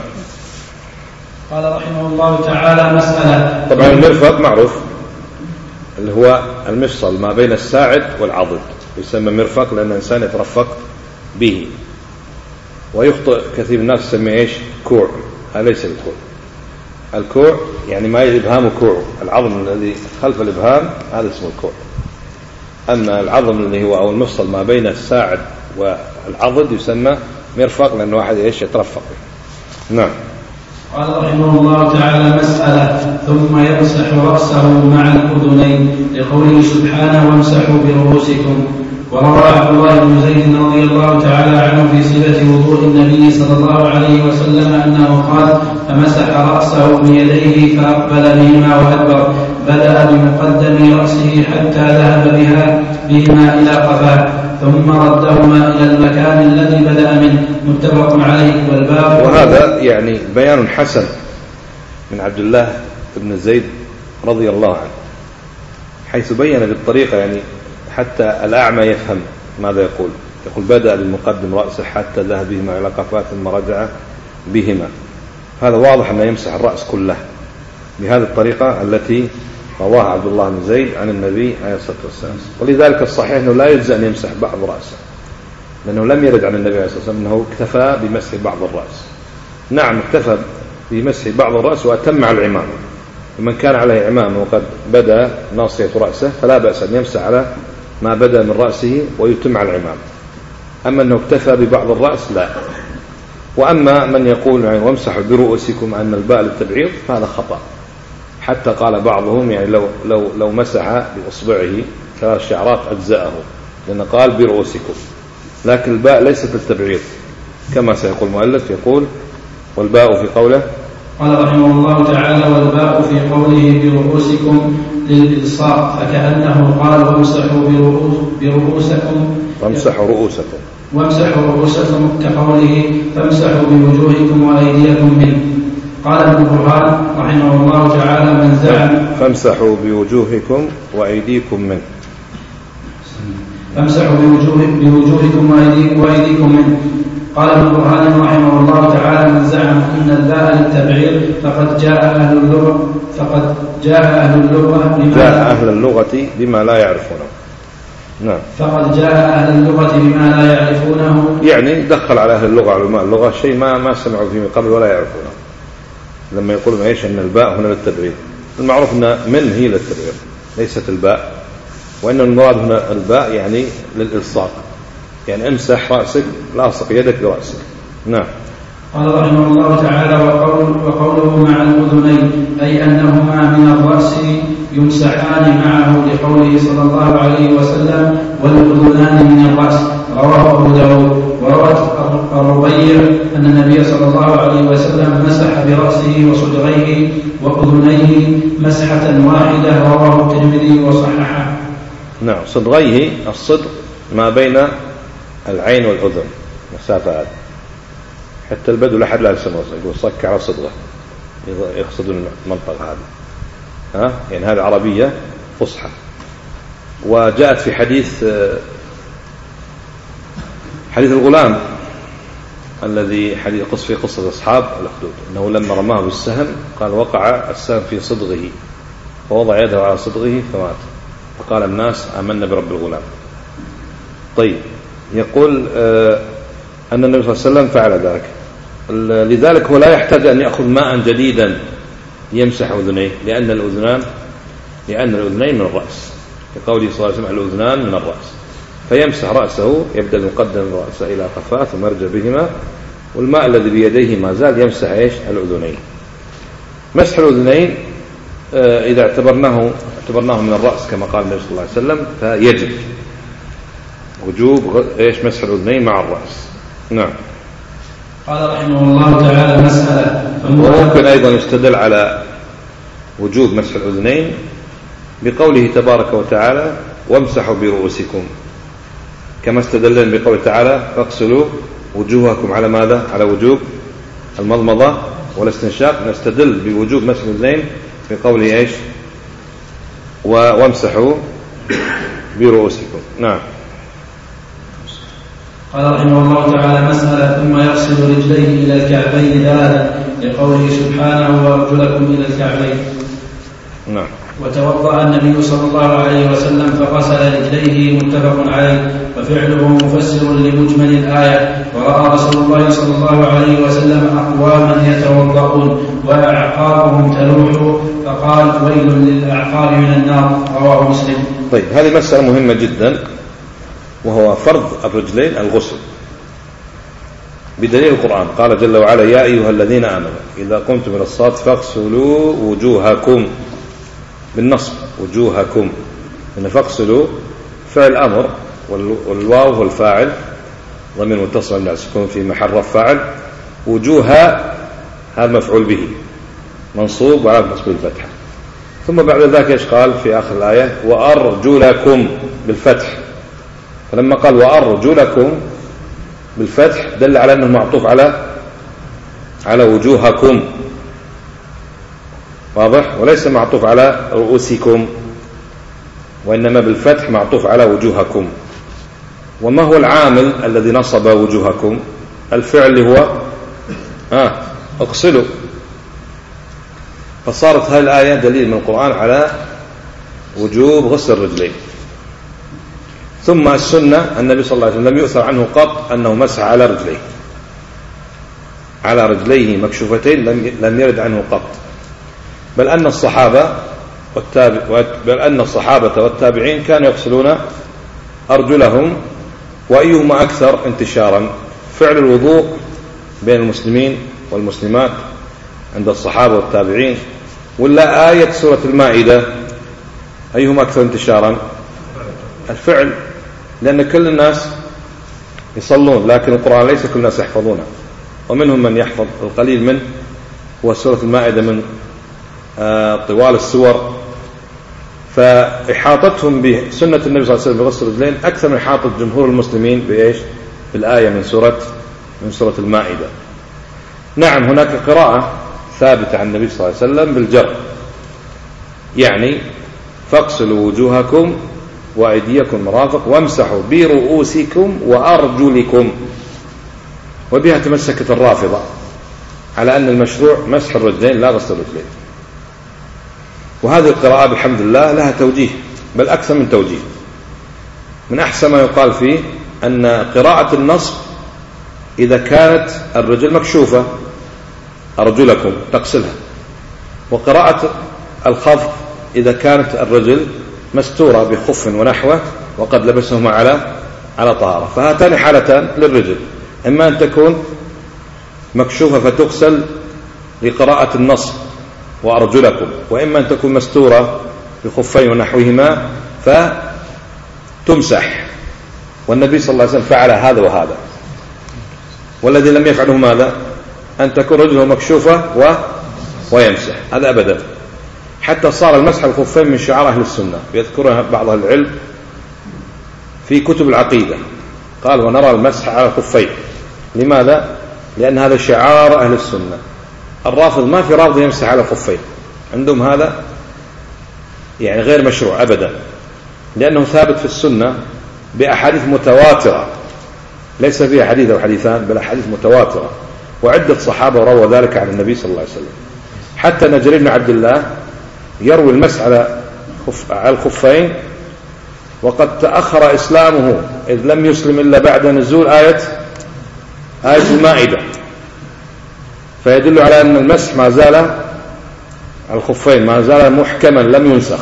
[SPEAKER 2] قال رحمه الله تعالى: مسألة.
[SPEAKER 1] طبعا المرفق معروف اللي هو المفصل ما بين الساعد والعضد، يسمى مرفق لأن الإنسان يترفق به. ويخطئ كثير من الناس يسميه إيش؟ كوع. هذا ليس الكوع. الكوع يعني ما الإبهام كوع، العظم الذي خلف الإبهام هذا اسمه الكوع. أما العظم اللي هو أو المفصل ما بين الساعد والعضد يسمى مرفق، لأن واحد إيش؟ يترفق. نعم.
[SPEAKER 2] قال رحمه الله تعالى: مسألة. ثم يمسح رأسه مع الأذنين، لقوله سبحانه: وامسحوا برؤوسكم. وروى عبد الله بن زيد رضي الله تعالى عنه في صفة وضوء النبي صلى الله عليه وسلم أنه قال: فمسح رأسه بيديه فأقبل بهما وأدبر، بدأ بمقدم رأسه حتى ذهب بها بهما إلى قفاه، ثم ردهما إلى المكان الذي بدأ منه. متفق عليه. والباب.
[SPEAKER 1] وهذا يعني بيان حسن من عبد الله بن زيد رضي الله عنه، حيث بين بالطريقة يعني حتى الأعمى يفهم ماذا يقول. يقول: بدأ بمقدم رأسه حتى ذهب بهما إلى قفاه ثم رجع بهما. هذا واضح أنه يمسح الرأس كله بهذه الطريقة التي رواها عبد الله بن زيد عن النبي عليه الصلاة والسلام. ولذلك الصحيح أنه لا يجزأ أن يمسح بعض رأسه، لأنه لم يرد عن النبي عليه الصلاة والسلام أنه اكتفى بمسح بعض الرأس. نعم، اكتفى بمسح بعض الرأس وأتم على العمام، ومن كان عليه عمام وقد بدأ ناصية رأسه فلا بأس أن يمسح على ما بدأ من رأسه ويتم على العمام. أما أنه اكتفى ببعض الرأس لا. وأما من يقول يعني وامسحوا برؤوسكم أن الباء للتبعيض فهذا خطأ، حتى قال بعضهم يعني لو, لو, لو مسح بإصبعه ثلاث شعرات أجزاءه، لأن قال برؤوسكم، لكن الباء ليست للتبعيض كما سيقول المؤلف. يقول: والباء في قوله.
[SPEAKER 2] قال رحمه الله تعالى: والباء في قوله برؤوسكم للإلصاق، فكأنه قال: وامسحوا برؤوسكم
[SPEAKER 1] وامسحوا رؤوسكم
[SPEAKER 2] وامسحوا رؤوسكم كقوله: فامسحوا بوجوهكم وأيديكم منه. قال ابن برهان رحمه الله تعالى: من زعم
[SPEAKER 1] فامسحوا بوجوهكم وأيديكم منه
[SPEAKER 2] فامسحوا بوجوهكم وأيديكم منه. قال ابن برهان رحمه الله تعالى: من زعم أن الباء للتبعيض فقد جاء أهل اللغة فقد جاء أهل اللغة بما
[SPEAKER 1] جاء أهل اللغة بما لا يعرفونه. نعم.
[SPEAKER 2] فقد جاء أهل اللغة بما لا يعرفونه، يعني
[SPEAKER 1] دخل على أهل اللغة علماء اللغة شيء ما ما سمعوا فيه من قبل ولا يعرفونه، لما يقولون ايش ان الباء هنا للتبعيض. المعروف ان من هي للتبعيض ليست الباء، وان المراد هنا الباء يعني للإلصاق، يعني امسح رأسك، لاصق يدك برأسك. نعم.
[SPEAKER 2] قال رحمه الله تعالى: وقول وقوله مع الأذنين، أي أنهما من الرأس يمسحان معه، لقوله صلى الله عليه وسلم: والأذنان من الرأس. رواه أبو داود. وروت الربيع أن النبي صلى الله عليه وسلم مسح برأسه وصدغيه وأذنيه مسحة واحدة. رواه الترمذي وصححه.
[SPEAKER 1] نعم. صدغيه، الصدغ ما بين العين والأذن، مسافة هذه، حتى البدو لحد لا يسمى يقول صك على صدغه، يقصدون المنطقة هذه، ها يعني هذه عربية فصحى. وجاءت في حديث حديث الغلام الذي حديث قص في قصة أصحاب الأخدود، أنه لما رماه بالسهم قال وقع السهم في صدغه فوضع يده على صدغه فمات، فقال الناس آمنا برب الغلام. طيب، يقول أن النبي صلى الله عليه وسلم فعل ذلك، لذلك هو لا يحتاج أن يأخذ ماء جديدا يمسح أذنيه، لأن الأذنان لأن الأذنين من الرأس، كقوله صلى الله عليه وسلم: الأذنان من الرأس. فيمسح رأسه، يبدأ بمقدم رأسه إلى قفاه ثم يرجع بهما، والماء الذي بيديه ما زال يمسح إيش؟ الأذنين. مسح الأذنين إذا اعتبرناه اعتبرناه من الرأس كما قال النبي صلى الله عليه وسلم فيجب وجوب إيش مسح الأذنين مع الرأس. نعم.
[SPEAKER 2] قال رحمه الله تعالى مسألة.
[SPEAKER 1] وممكن أيضا يستدل على وجوب مسح الأذنين بقوله تبارك وتعالى وامسحوا برؤوسكم، كما استدلنا بقوله تعالى فاغسلوا وجوهكم على ماذا؟ على وجوب المضمضة والاستنشاق. نستدل بوجوب مسح الأذنين بقوله ايش؟ وامسحوا برؤوسكم. نعم.
[SPEAKER 2] قال رحمه الله تعالى مسألة ثم يغسل رجليه إلى الكعبين ثلاثة لقوله سبحانه وأرجلكم إلى الكعبين.
[SPEAKER 1] نعم.
[SPEAKER 2] وتوضأ النبي صلى الله عليه وسلم فغسل رجليه متفق عليه، وفعله مفسر لمجمل الآية. ورأى رسول الله صلى الله عليه وسلم أقواما يتوضأون وأعقابهم تلوح فقال ويل للأعقاب من النار، رواه مسلم.
[SPEAKER 1] طيب هذه مسألة مهمة جدا، وهو فرض الرجلين الغسل بدليل القرآن. قال جل وعلا يا أيها الذين آمنوا إذا قمتم إلى الصلاة فاغسلوا وجوهكم بالنصب وجوهكم، إن فاغسلوا فعل أمر والواو هو الفاعل ضمير متصل مع السكون في محل رفع فاعل، وجوها هذا مفعول به منصوب وعلى نصب الفتحة. ثم بعد ذلك ايش قال في آخر الآية وأرجلكم بالفتح، فلما قال وأرجلكم بالفتح دل على أنه معطوف على على وجوهكم، واضح؟ وليس معطوف على رؤوسكم، وإنما بالفتح معطوف على وجوهكم. وما هو العامل الذي نصب وجوهكم؟ الفعل اللي هو آه اغسلوا. فصارت هذه الآية دليل من القرآن على وجوب غسل الرجلين. ثم السنة النبي صلى الله عليه وسلم لم يؤثر عنه قط أنه مسح على رجليه على رجليه مكشوفتين، لم يرد عنه قط، بل أن الصحابة والتابع بل أن الصحابة والتابعين كانوا يغسلون أرجلهم. وأيهما أكثر انتشارا؟ فعل الوضوء بين المسلمين والمسلمات عند الصحابة والتابعين، ولا آية سورة المائدة؟ أيهما أكثر انتشارا؟ الفعل، لأن كل الناس يصلون لكن القرآن ليس كل الناس يحفظونه، ومنهم من يحفظ القليل منه، وسورة المائدة من طوال السور، فإحاطتهم بسنة النبي صلى الله عليه وسلم بغسل الرجلين أكثر من إحاطة جمهور المسلمين بإيش؟ بالآية من سورة من سورة المائدة. نعم هناك قراءة ثابتة عن النبي صلى الله عليه وسلم بالجر، يعني فاغسلوا وجوهكم وأيديكم مرافق وامسحوا برؤوسكم وأرجلكم، وبها تمسكت الرافضة على أن المشروع مسح الرجلين لا غسل الرجلين. وهذه القراءة بالحمد لله لها توجيه، بل أكثر من توجيه. من أحسن ما يقال فيه أن قراءة النصب إذا كانت الرجل مكشوفة أرجلكم تغسلها، وقراءة الخفض إذا كانت الرجل مستورة بخف ونحوه وقد لبسهما على على طهارة. فهاتان حالتان للرجل، إما أن تكون مكشوفة فتغسل لقراءة النصب وأرجلكم، وإما أن تكون مستورة بخفين ونحوهما فتمسح. والنبي صلى الله عليه وسلم فعل هذا وهذا، والذي لم يفعله ماذا؟ أن تكون رجله مكشوفة و... ويمسح، هذا أبدا. حتى صار المسح الخفين من شعار أهل السنة، يذكرها بعض أهل العلم في كتب العقيدة، قال ونرى المسح على الخفين. لماذا؟ لأن هذا شعار أهل السنة. الرافض ما في رافض يمسح على الخفين، عندهم هذا يعني غير مشروع أبدا، لأنه ثابت في السنة بأحاديث متواترة، ليس فيها حديث أو حديثان بل أحاديث متواترة، وعدة صحابة روى ذلك عن النبي صلى الله عليه وسلم. حتى نجري بن عبد الله يروي المسح على الخفين وقد تأخر إسلامه، إذ لم يسلم إلا بعد نزول آية آية المائدة، فيدل على أن المسح ما زال على الخفين ما زال محكما لم ينسخ.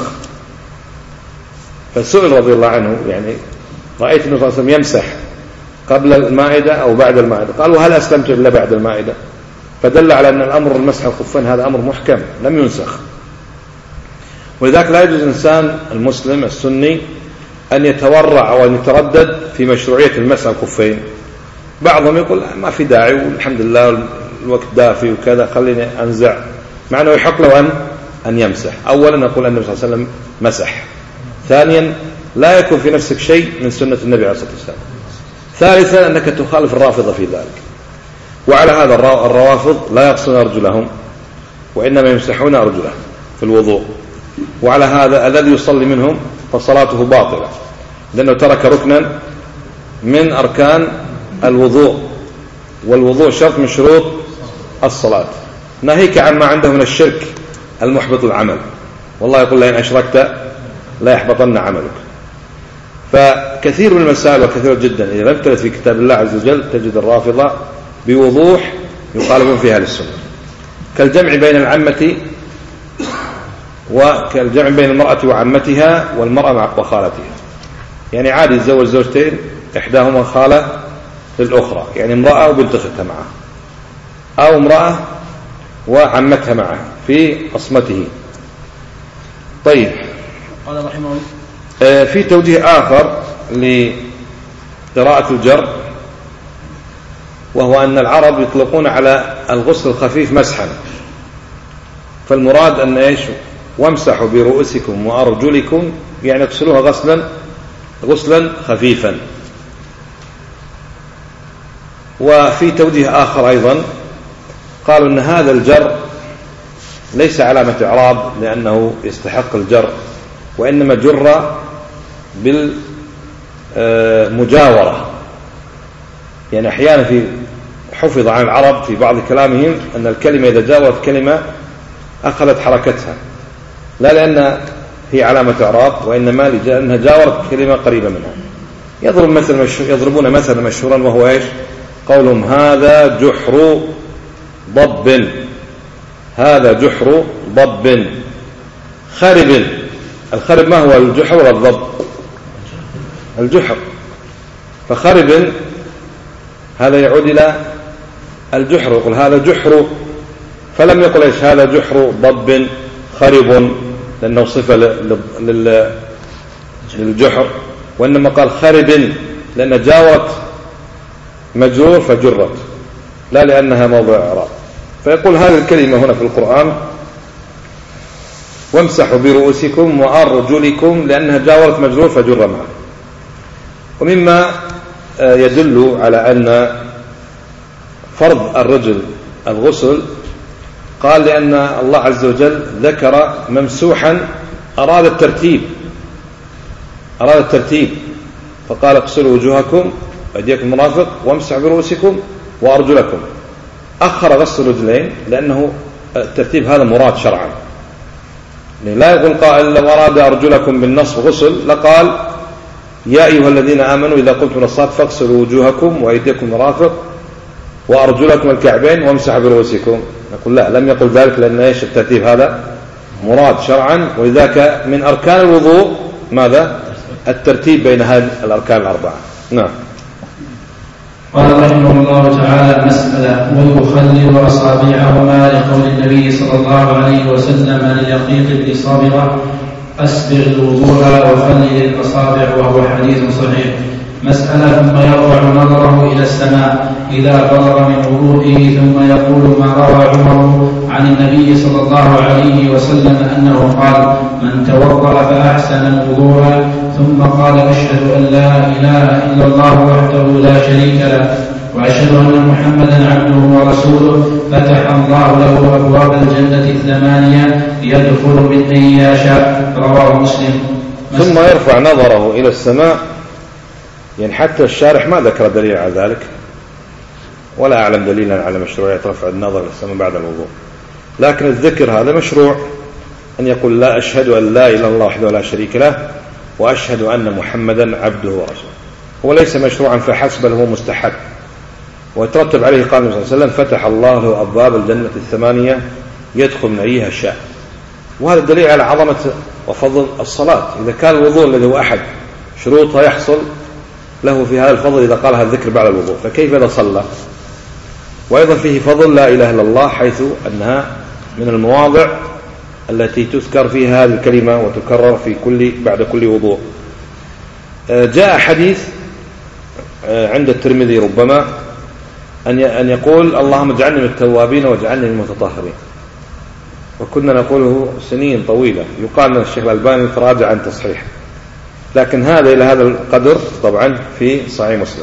[SPEAKER 1] فسئل رضي الله عنه يعني رأيت النبي صلى الله عليه وسلم يمسح قبل المائدة أو بعد المائدة؟ قال وهل أسلمت إلا بعد المائدة؟ فدل على أن الأمر المسح الخفين هذا أمر محكم لم ينسخ. ولذلك لا يجوز الإنسان المسلم السني أن يتورع أو أن يتردد في مشروعية المسح الخفين. بعضهم يقول ما في داعي والحمد لله الوقت دافي وكذا خليني أنزع، مع أنه يحق له أن أن يمسح. أولا نقول أن النبي صلى الله عليه وسلم مسح. ثانيا لا يكون في نفسك شيء من سنة النبي عليه الصلاة والسلام. ثالثا أنك تخالف الرافضة في ذلك. وعلى هذا الروافض لا يغسلون أرجلهم وإنما يمسحون أرجلهم في الوضوء. وعلى هذا الذي يصلي منهم فصلاته باطلة لأنه ترك ركنا من أركان الوضوء، والوضوء شرط من شروط الصلاة، ناهيك عن ما عنده من الشرك المحبط العمل. والله يقول لئن أشركت لا يحبطن عملك. فكثير من المسائل وكثير جدا إذا لم ترد في كتاب الله عز وجل تجد الرافضة بوضوح يخالفون فيها للسنة، كالجمع بين العمة وكالجمع بين المرأة وعمتها والمرأة مع وخالتها. يعني عادي يتزوج زوجتين إحداهما خالة للأخرى، يعني امرأة وبنت أختها معها، أو امرأة وعمتها معها في عصمته. طيب،
[SPEAKER 3] قال رحمه الله
[SPEAKER 1] في توجيه آخر لقراءة الجر، وهو أن العرب يطلقون على الغسل الخفيف مسحا، فالمراد أن إيش؟ وامسحوا برؤوسكم وأرجلكم، يعني اغسلوها غسلا غسلا خفيفا. وفي توجيه آخر أيضا قالوا أن هذا الجر ليس علامة إعراب لأنه يستحق الجر، وإنما جر بالمجاورة. يعني أحيانا في حفظ عن العرب في بعض كلامهم أن الكلمة إذا جاورت كلمة أخذت حركتها، لا لأن هي علامة إعراب وإنما لأنها جاورت كلمة قريبة منها. يضرب مثل يضربون مثلا مشهورا وهو إيش؟ قولهم هذا جحر ضب، هذا جحر ضب خرب. الخرب ما هو الجحر ولا الضب؟ الجحر. فخرب هذا يعود إلى الجحر، يقول هذا جحر، فلم يقل إيش هذا جحر ضب خرب لأنه صفة للجحر، وإنما قال خرب لأن جاورت مجرور فجرت، لا لأنها موضع إعراب. فيقول هذه الكلمة هنا في القرآن وامسحوا برؤوسكم وأرجلكم لأنها جاورت مجرور فجر معه. ومما يدل على أن فرض الرجل الغسل قال لأن الله عز وجل ذكر ممسوحا أراد الترتيب أراد الترتيب فقال اغسلوا وجوهكم وأيديكم المرافق وامسحوا برؤوسكم وأرجلكم. أخر غسل الرجلين لأنه الترتيب هذا مراد شرعا. لا يقول قائل لو أراد أرجلكم بالنصب غسل لقال يا أيها الذين آمنوا إذا قمتم إلى الصلاة فاغسلوا وجوهكم وأيديكم المرافق وأرجلكم الكعبين وامسحوا برؤوسكم. نقول لا، لم يقل ذلك لأن إيش الترتيب هذا مراد شرعا، ولذلك من أركان الوضوء ماذا؟ الترتيب بين هذه الأركان الأربعة. نعم.
[SPEAKER 2] قال رحمه الله تعالى مسألة ويخلل أصابعهما لقول النبي صلى الله عليه وسلم للقيط بن صابغة أسبغ الوضوء وخلل الأصابع، وهو حديث صحيح. مسألة ثم يرفع نظره إلى السماء إذا فرغ من وضوئه ثم يقول ما روى عمر عن النبي صلى الله عليه وسلم أنه قال من توضأ فأحسن الوضوء ثم قال أشهد أن لا إله إلا الله وحده لا شريك له وأشهد أن محمدا عبده ورسوله فتح الله له أبواب الجنة الثمانية يدخل من أي يشاء. رواه مسلم.
[SPEAKER 1] ثم يرفع نظره إلى السماء، يعني حتى الشارح ما ذكر دليل على ذلك، ولا أعلم دليلا على مشروعية رفع النظر إلى السماء بعد الوضوء، لكن الذكر هذا مشروع، أن يقول لا أشهد أن لا إله إلا الله وحده لا شريك له وأشهد أن محمدا عبده ورسوله. هو ليس مشروعا فحسب، بل هو مستحب، ويترتب عليه قال النبي صلى الله عليه وسلم فتح الله له أبواب الجنة الثمانية يدخل من أيها شاء. وهذا دليل على عظمة وفضل الصلاة. إذا كان الوضوء الذي هو أحد شروطها يحصل له في هذا الفضل إذا قال هذا الذكر بعد الوضوء، فكيف إذا صلى؟ وأيضا فيه فضل لا إله إلا الله، حيث أنها من المواضع التي تذكر فيها هذه الكلمة وتكرر في كل بعد كل وضوء. جاء حديث عند الترمذي ربما أن يقول اللهم اجعلني من التوابين واجعلني من المتطهرين، وكنا نقوله سنين طويلة. يقال أن الشيخ الألباني تراجع عن تصحيح، لكن هذا إلى هذا القدر طبعا في صحيح مسلم.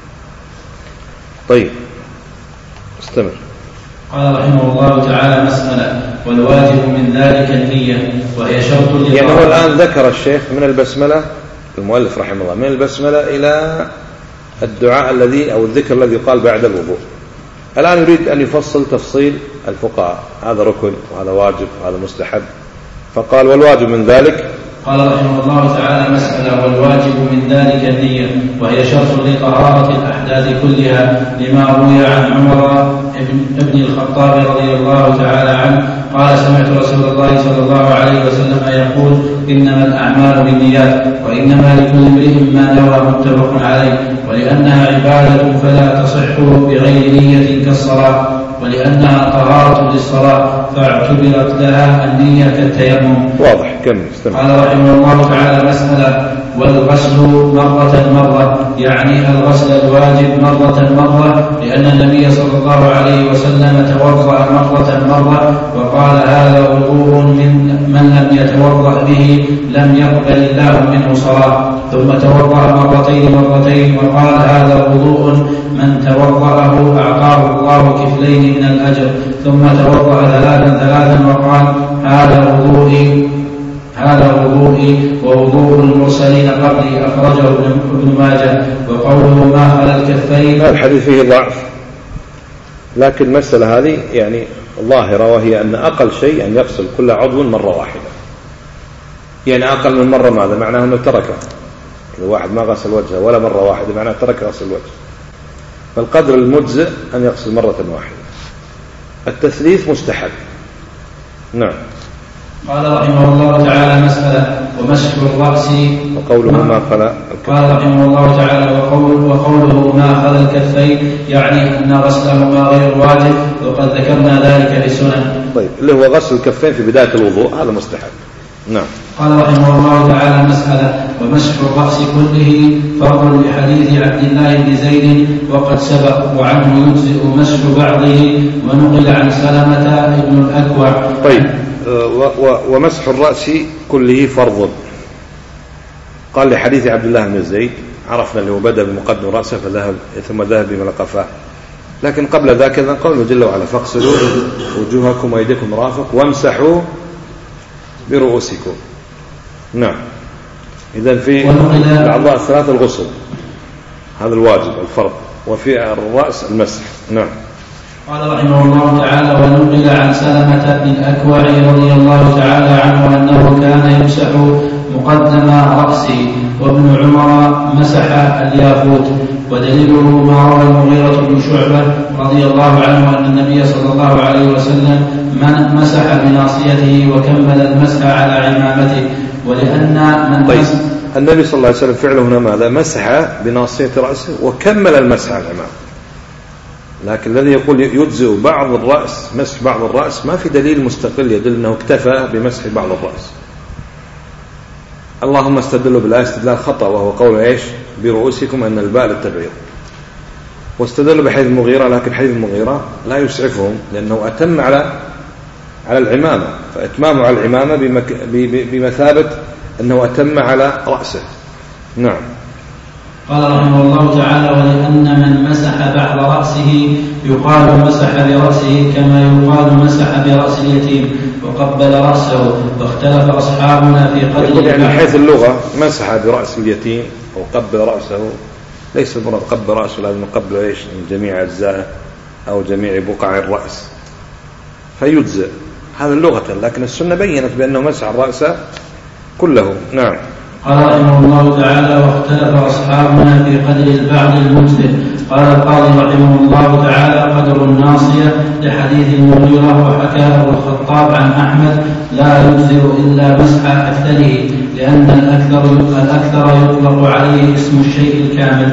[SPEAKER 1] طيب استمر.
[SPEAKER 2] قال رحمه الله تعالى: مسألة، والواجب من ذلك النية، وهي شرط.
[SPEAKER 1] يعني هو الآن ذكر الشيخ من البسملة، المؤلف رحمه الله، من البسملة إلى الدعاء الذي أو الذكر الذي يقال بعد الوضوء. الآن يريد أن يفصل تفصيل الفقهاء، هذا ركن وهذا واجب وهذا مستحب، فقال والواجب من ذلك.
[SPEAKER 2] قال رحمه الله تعالى: مسألة، والواجب من ذلك النية، وهي شرط لطهارة الأحداث كلها، لما روي عن عمر ابن الخطاب رضي الله تعالى عنه قال: سمعت رسول الله صلى الله عليه وسلم يقول: إنما الأعمال بالنيات، وإنما لكل امرئ ما نوى، متفق عليه. ولأنها عبادة فلا تصح بغير نية كالصلاة، ولأنها طهارة للصلاة فاعتبرت لها النية كالتيمم.
[SPEAKER 1] واضح. كم استمع.
[SPEAKER 2] قال رحمه الله تعالى: مسألة، والغسل مرة مرة، يعني الغسل الواجب مرة مرة، لأن النبي صلى الله عليه وسلم توضأ مرة مرة، وقال: هذا وضوء من من لم يتوضأ به لم يقبل الله منه صلاة. ثم توضأ مرتين مرتين، وقال: هذا وضوء من توضأه أعطاه الله كفلين من الأجر. ثم توضأ ثلاثا ثلاثا، وقال: هذا وضوئي هذا وضوئي ووضوء المرسلين قبلي، أخرجه ابن ماجه. وقوله ما خلا الكفين،
[SPEAKER 1] هذا الحديث فيه ضعف، لكن المسألة هذه يعني ظاهرة، وهي أن أقل شيء أن يغسل كل عضو مرة واحدة. يعني أقل من مرة ماذا؟ معناه أنه تركه. إذا واحد ما غسل وجهه ولا مرة واحدة معناه ترك غسل الوجه. فالقدر المجزئ أن يغسل مرة واحدة. التثليث مستحب. نعم.
[SPEAKER 2] قال رحمه الله تعالى: مسألة، ومسح الرأس،
[SPEAKER 1] وقوله ما خلا.
[SPEAKER 2] قال رحمه الله تعالى: وقول وقوله ما خلا الكفين، يعني أن غسلهما غير واجب، وقد ذكرنا ذلك في السنن.
[SPEAKER 1] طيب، اللي هو غسل الكفين في بداية الوضوء هذا مستحب. نعم.
[SPEAKER 2] قال رحمه الله تعالى: مسألة، ومسح الرأس كله فرض لحديث عبد الله بن زيد وقد سبق، وعنه يجزئ مسح بعضه، ونقل عن سلمة بن الأكوع.
[SPEAKER 1] طيب، ومسح الرأس كله فرض، قال لحديث عبد الله بن زيد، عرفنا اللي هو بدأ بمقدم رأسه فذهب ثم ذهب بملقفاه. لكن قبل ذاك قوله جل وعلا: فاغسلوا وجوهكم وأيديكم مرافق وامسحوا برؤوسكم. نعم. إذن في الأعضاء الثلاثة الغسل، هذا الواجب الفرض، وفي الرأس المسح. نعم.
[SPEAKER 2] قال رحمه الله تعالى: ونقل عن سلمة بن الأكوع رضي الله تعالى عنه أنه كان يمسح مقدم رأسه، وابن عمر مسح الياقوت. ودليله ما روى المغيرة بن شعبة رضي الله عنه أن النبي صلى الله عليه وسلم من مسح بناصيته وكمل المسح على عمامته. ولأن من
[SPEAKER 1] طيب، النبي صلى الله عليه وسلم فعله هنا ماذا؟ مسح بناصية رأسه وكمل المسح على العمامة. لكن الذي يقول يجزئ بعض الرأس، مسح بعض الرأس، ما في دليل مستقل يدل أنه اكتفى بمسح بعض الرأس. اللهم استدلوا بالآية استدلال خطأ، وهو قول إيش؟ برؤوسكم أن الباء للتبعيض. واستدلوا بحديث المغيرة، لكن حديث المغيرة لا يسعفهم، لأنه أتم على على العمامة، فإتمامه على العمامة بمك... بمثابة أنه أتم على رأسه. نعم.
[SPEAKER 2] قال رحمه الله تعالى: ولأن من مسح بعض رأسه يقال مسح برأسه كما يقال مسح برأس اليتيم وقبل رأسه، واختلف أصحابنا في قدر.
[SPEAKER 1] يعني من حيث اللغة مسح برأس اليتيم وقبل رأسه، ليس المراد قبل رأسه، لازم قبل إيش؟ من جميع أجزائه أو جميع بقع الرأس، فيجزئ هذا اللغة. لكن السنة بيّنت بأنه مسح الرأس كله. نعم.
[SPEAKER 2] قال رحمه الله تعالى: واختلف أصحابنا في قدر البعض المجزئ. قال القاضي رحمه الله تعالى: قدر الناصية لحديث المغيرة، وحكاه الخطاب عن أحمد: لا يجزئ إلا مسح أكثره، لأن الأكثر, الأكثر يطلق عليه اسم الشيء الكامل.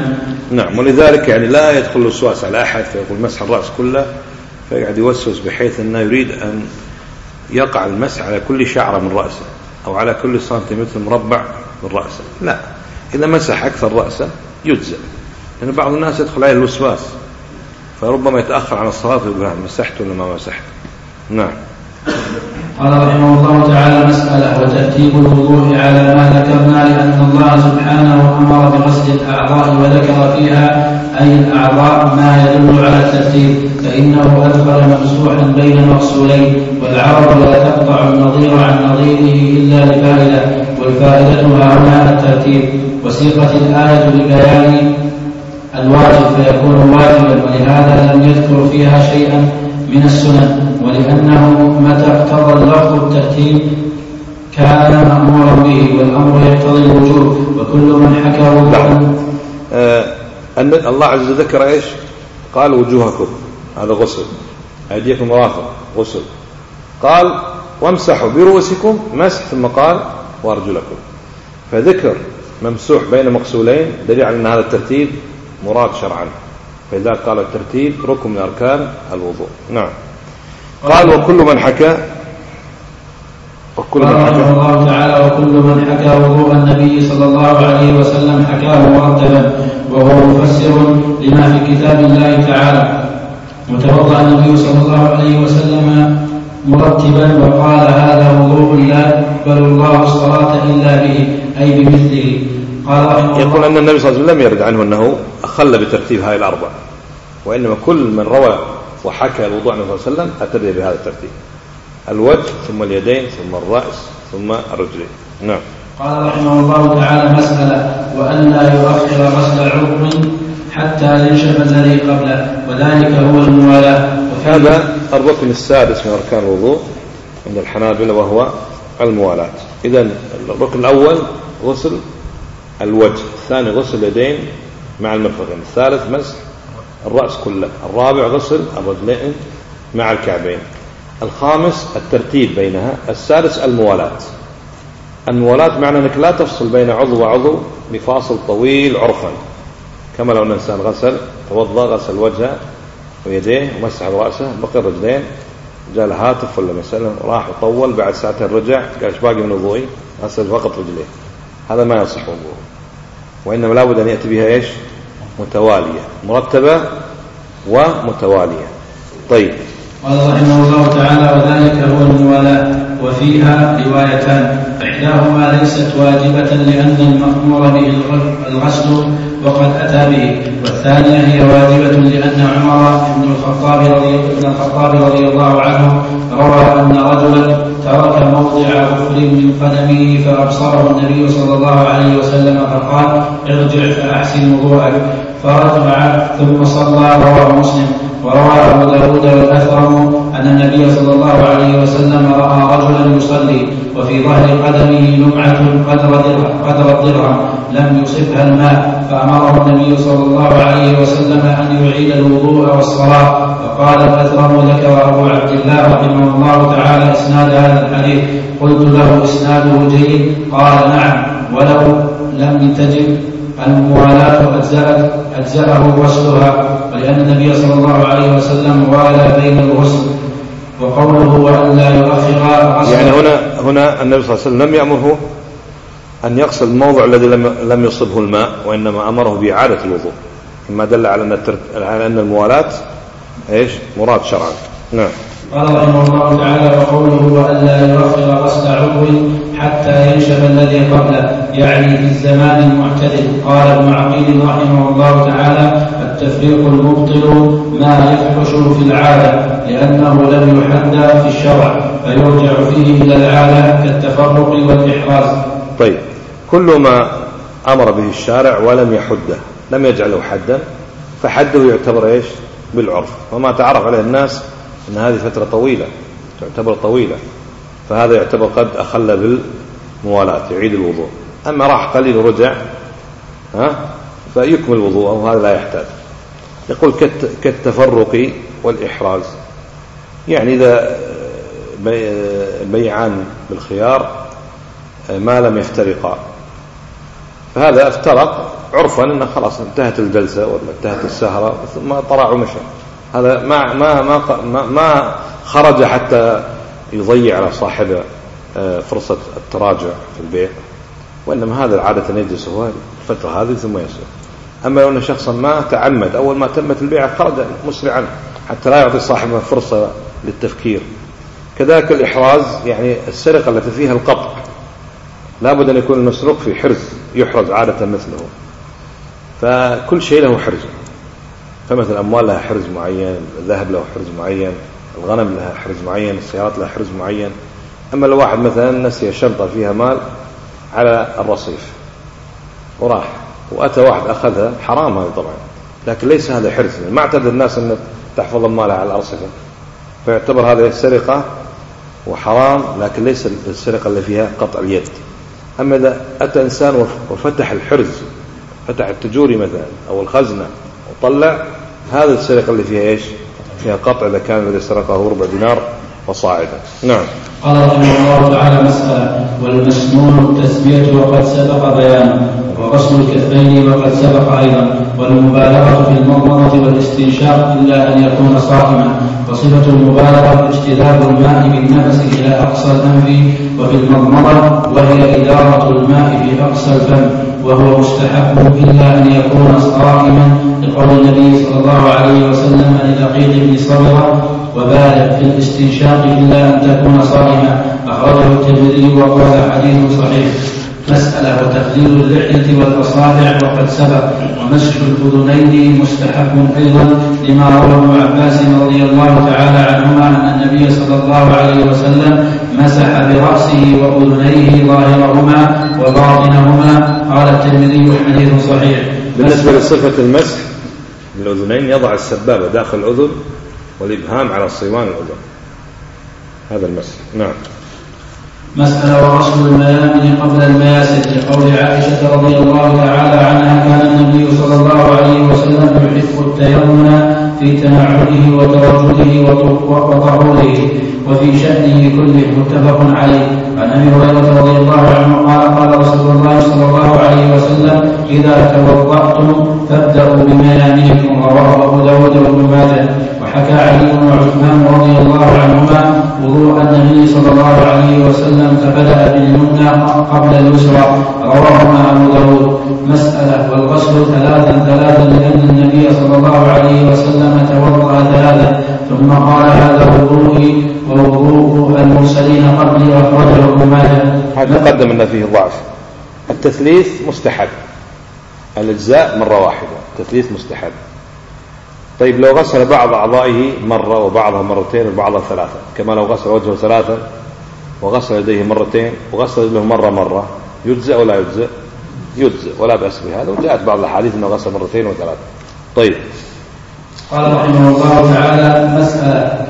[SPEAKER 1] نعم. ولذلك يعني لا يدخل الوسواس على أحد فيقول مسح الرأس كله فيقعد يوسوس بحيث أنه يريد أن يقع المسح على كل شعرة من رأسه أو على كل سنتيمتر مربع من رأسه. لا، إذا مسح أكثر رأسه يجزئ، لأن بعض الناس يدخل عليه الوسواس فربما يتأخر عن الصلاة ويقول مسحت ولا ما مسحت. نعم.
[SPEAKER 2] قال رحمه الله تعالى: مسألة وترتيب الوضوء على ما ذكرنا، لأن الله سبحانه أمر بغسل الأعضاء وذكر فيها أي الأعضاء ما يدل على الترتيب، فإنه أدخل ممسوحا بين مغسولين، والعرب لا تقطع النظير عن نظيره إلا لفائدة، والفائدة هنا الترتيب، وسيقت الآية لبيان الواجب فيكون واجبا، ولهذا لم يذكر فيها شيئا من السنن، ولأنه متى اقتضى اللفظ الترتيب كان مأمورا به، والأمر يقتضي الوجوب، وكل من حكى وضوءا
[SPEAKER 1] آه أن الله عز وجل ذكر إيش؟ قال وجوهكم، هذا غسل، أيديكم مرافق غسل، قال وامسحوا برؤوسكم مسح، ثم قال وارجلكم، فذكر ممسوح بين مغسولين دليل على أن هذا الترتيب مراد شرعا، فإذا قال الترتيب ركن من أركان الوضوء. نعم. قال وكل من حكى وكل من حكى
[SPEAKER 2] الله تعالى: وكل من حكى وضوء النبي صلى الله عليه وسلم حكاه مرتبا، وهو مفسر لما في كتاب الله تعالى. وتوضأ النبي صلى الله عليه وسلم مرتبا وقال: هذا وضوء لا يقبل الله الصلاة إلا به، أي بمثله. قال
[SPEAKER 1] يقول أن النبي صلى الله عليه وسلم لم يرد عنه أنه أخل بترتيب هذه الأربع، وإنما كل من روى وحكى الوضوء عن النبي صلى الله عليه وسلم أتبع بهذا الترتيب: الوجه ثم اليدين ثم الرأس ثم الرجلين. نعم.
[SPEAKER 2] قال رحمه الله تعالى: مسألة وأن لا يؤخر غسل عضو حتى ينشف الذي قبله، وذلك هو الموالاة.
[SPEAKER 1] هذا الركن السادس من أركان الوضوء عند الحنابلة وهو الموالاة. إذن الركن الأول غسل الوجه، الثاني غسل اليدين مع المرفقين، الثالث مسح الرأس كله، الرابع غسل الرجلين مع الكعبين، الخامس الترتيب بينها، السادس الموالاة. الموالاة معنى أنك لا تفصل بين عضو وعضو بفاصل طويل عرفا، كما لو أن الإنسان غسل توضأ غسل وجهه ويديه ومسح رأسه، بقي الرجلين، جاء الهاتف ولا مثلا راح وطول، بعد ساعتين رجع قال ايش باقي من وضوئي؟ غسل فقط رجليه. هذا ما يصح وضوءه، وإنما لابد أن يأتي بها إيش؟ متوالية، مرتبة ومتوالية. طيب.
[SPEAKER 2] قال رحمه الله تعالى: وذلك هو الموالاة، وفيها روايتان، إحداهما ليست واجبة لأن المأمور به الغسل وقد أتى به، والثانية هي واجبة لأن عمر بن الخطاب رضي, الخطاب رضي الله عنه روى أن رجلا ترك موضع غفر من قدمه فأبصره النبي صلى الله عليه وسلم فقال: ارجع فأحسن وضوءك، فرجع ثم صلى. رواه مسلم. وروى أبو داود والأثرم أن النبي صلى الله عليه وسلم رأى رجلا يصلي وفي ظهر قدمه لمعة قدر الدرهم لم يصبها الماء، فأمره النبي صلى الله عليه وسلم أن يعيد الوضوء والصلاة. فقال الأثرم: ذكر أبو عبد الله رحمه الله تعالى إسناد هذا الحديث، قلت له: إسناده جيد؟ قال: نعم، ولو لم تجد الموالاة أجزأه غسلها، ولأن النبي صلى الله عليه وسلم والى بين الغسل. وقوله وأن لا يؤخر غسل،
[SPEAKER 1] يعني هنا هنا النبي صلى الله عليه وسلم لم يأمره أن يغسل الموضع الذي لم لم يصبه الماء، وإنما أمره بإعادة الوضوء، مما دل على أن على أن الموالاة إيش؟ مراد شرعا. نعم.
[SPEAKER 2] قال رحمه الله تعالى: وقوله وأن لا يؤخر غسل عضو حتى ينشف الذي قبله، يعني في الزمان المعتدل. قال ابن عقيل رحمه الله تعالى: التفريق المبطل ما يفحش في العادة، لأنه لم يحد في الشرع فيرجع فيه إلى العادة كالتفرق والإحراز.
[SPEAKER 1] طيب، كل ما أمر به الشارع ولم يحده، لم يجعله حدا، فحده يعتبر إيش؟ بالعرف، وما تعرف عليه الناس أن هذه فترة طويلة تعتبر طويلة، فهذا يعتبر قد أخل بالموالاة، يعيد الوضوء. أما راح قليل ورجع ها فيكمل الوضوء، وهذا لا يحتاج. يقول كالتفرق والإحراز، يعني إذا بيعان بالخيار ما لم يفترقا، فهذا افترق عرفا أنه خلاص انتهت الجلسة ولا انتهت السهرة ثم طلع ومشى، هذا ما ما ما ما خرج حتى يضيع على صاحبه فرصة التراجع في البيع، وإنما هذا عادة يجلس هو الفترة هذه ثم يسير. أما لو أن شخصا ما تعمد أول ما تمت البيعة خرج مسرعا حتى لا يعطي صاحبه فرصة للتفكير. كذلك الإحراز، يعني السرقة التي فيها القطع لا بد أن يكون المسروق في حرز يحرز عادة مثله، فكل شيء له حرز، فمثل الأموال لها حرز معين، الذهب له حرز معين، الغنم لها حرز معين، السيارات لها حرز معين. أما لو واحد مثلا نسي شنطة فيها مال على الرصيف وراح وأتى واحد أخذها، حرام هذا طبعا، لكن ليس هذا حرز، ما اعتاد الناس أن تحفظ المال على الأرصفة، فيعتبر هذه السرقة وحرام، لكن ليس السرقة اللي فيها قطع اليد. أما إذا أتى إنسان وفتح الحرز، فتح التجوري مثلا أو الخزنة وطلع، هذا السرقة اللي فيها إيش؟ فيها قطع إذا كان الذي سرقه ربع دينار وصاعدا. نعم.
[SPEAKER 2] قال رحمه الله تعالى: مسألة: والمسنون التسمية وقد سبق بيانه، وغسل الكفين وقد سبق أيضا، والمبالغة في المضمضة والاستنشاق إلا أن يكون صائما. وصفة المبالغة اجتذاب الماء بالنفس إلى أقصى الأنف وفي المضمضة، وهي إدارة الماء في أقصى الفم، وهو مستحب إلا أن يكون صائما، لقول النبي صلى الله عليه وسلم لدقيق بن صبرة: وبالغ في الاستنشاق إلا أن تكون صائما. أخرجه الترمذي وقال حديث صحيح. مسألة: وتخليل اللحية والأصابع وقد سبق. ومسح الأذنين مستحب أيضا، لما روى ابن عباس رضي الله تعالى عنهما أن النبي صلى الله عليه وسلم مسح برأسه وأذنيه ظاهرهما وباطنهما. قال الترمذي حديث صحيح.
[SPEAKER 1] بالنسبة لصفة المسح الأذنين، يضع السبابة داخل الأذن والإبهام على صيوان الأذن، هذا المسح. نعم.
[SPEAKER 2] مسألة: وغسل الميامن قبل المياسر، لقول عائشة رضي الله تعالى عنها: كان النبي صلى الله عليه وسلم يحب التيمم في تنعله وتوجده وطهوره وفي شأنه كله، متفق عليه. عن أبي هريرة رضي الله عنه قال: قال رسول الله صلى الله عليه وسلم: إذا توضأتم فابدأوا بميامنكم. رواه أبو داود وابن ماجه. وحكى علي بن عثمان رضي الله عنهما وضوء النبي صلى الله عليه وسلم فبدأ باليمنى قبل اليسرى. رواه أبو داود. مسألة: والغسل ثلاثا ثلاثا، لأن النبي صلى الله عليه وسلم توضأ ثلاثا ثم قال: هذا وضوئي ووضوء المرسلين قبلي. أخرجه ابن ماجه.
[SPEAKER 1] هذا تقدم أن فيه ضعف. التثليث مستحب، الأجزاء مرة واحدة، التثليث مستحب. طيب لو غسل بعض أعضائه مرة وبعضها مرتين وبعضها ثلاثة، كما لو غسل وجهه ثلاثة وغسل يديه مرتين وغسل يده مرة مرة، يجزأ ولا يجزأ؟ يجزأ، ولا بأس بهذا. وجاءت بعض الحديث أنه غسل مرتين وثلاثة. طيب.
[SPEAKER 2] قال رحمه الله تعالى: مسألة: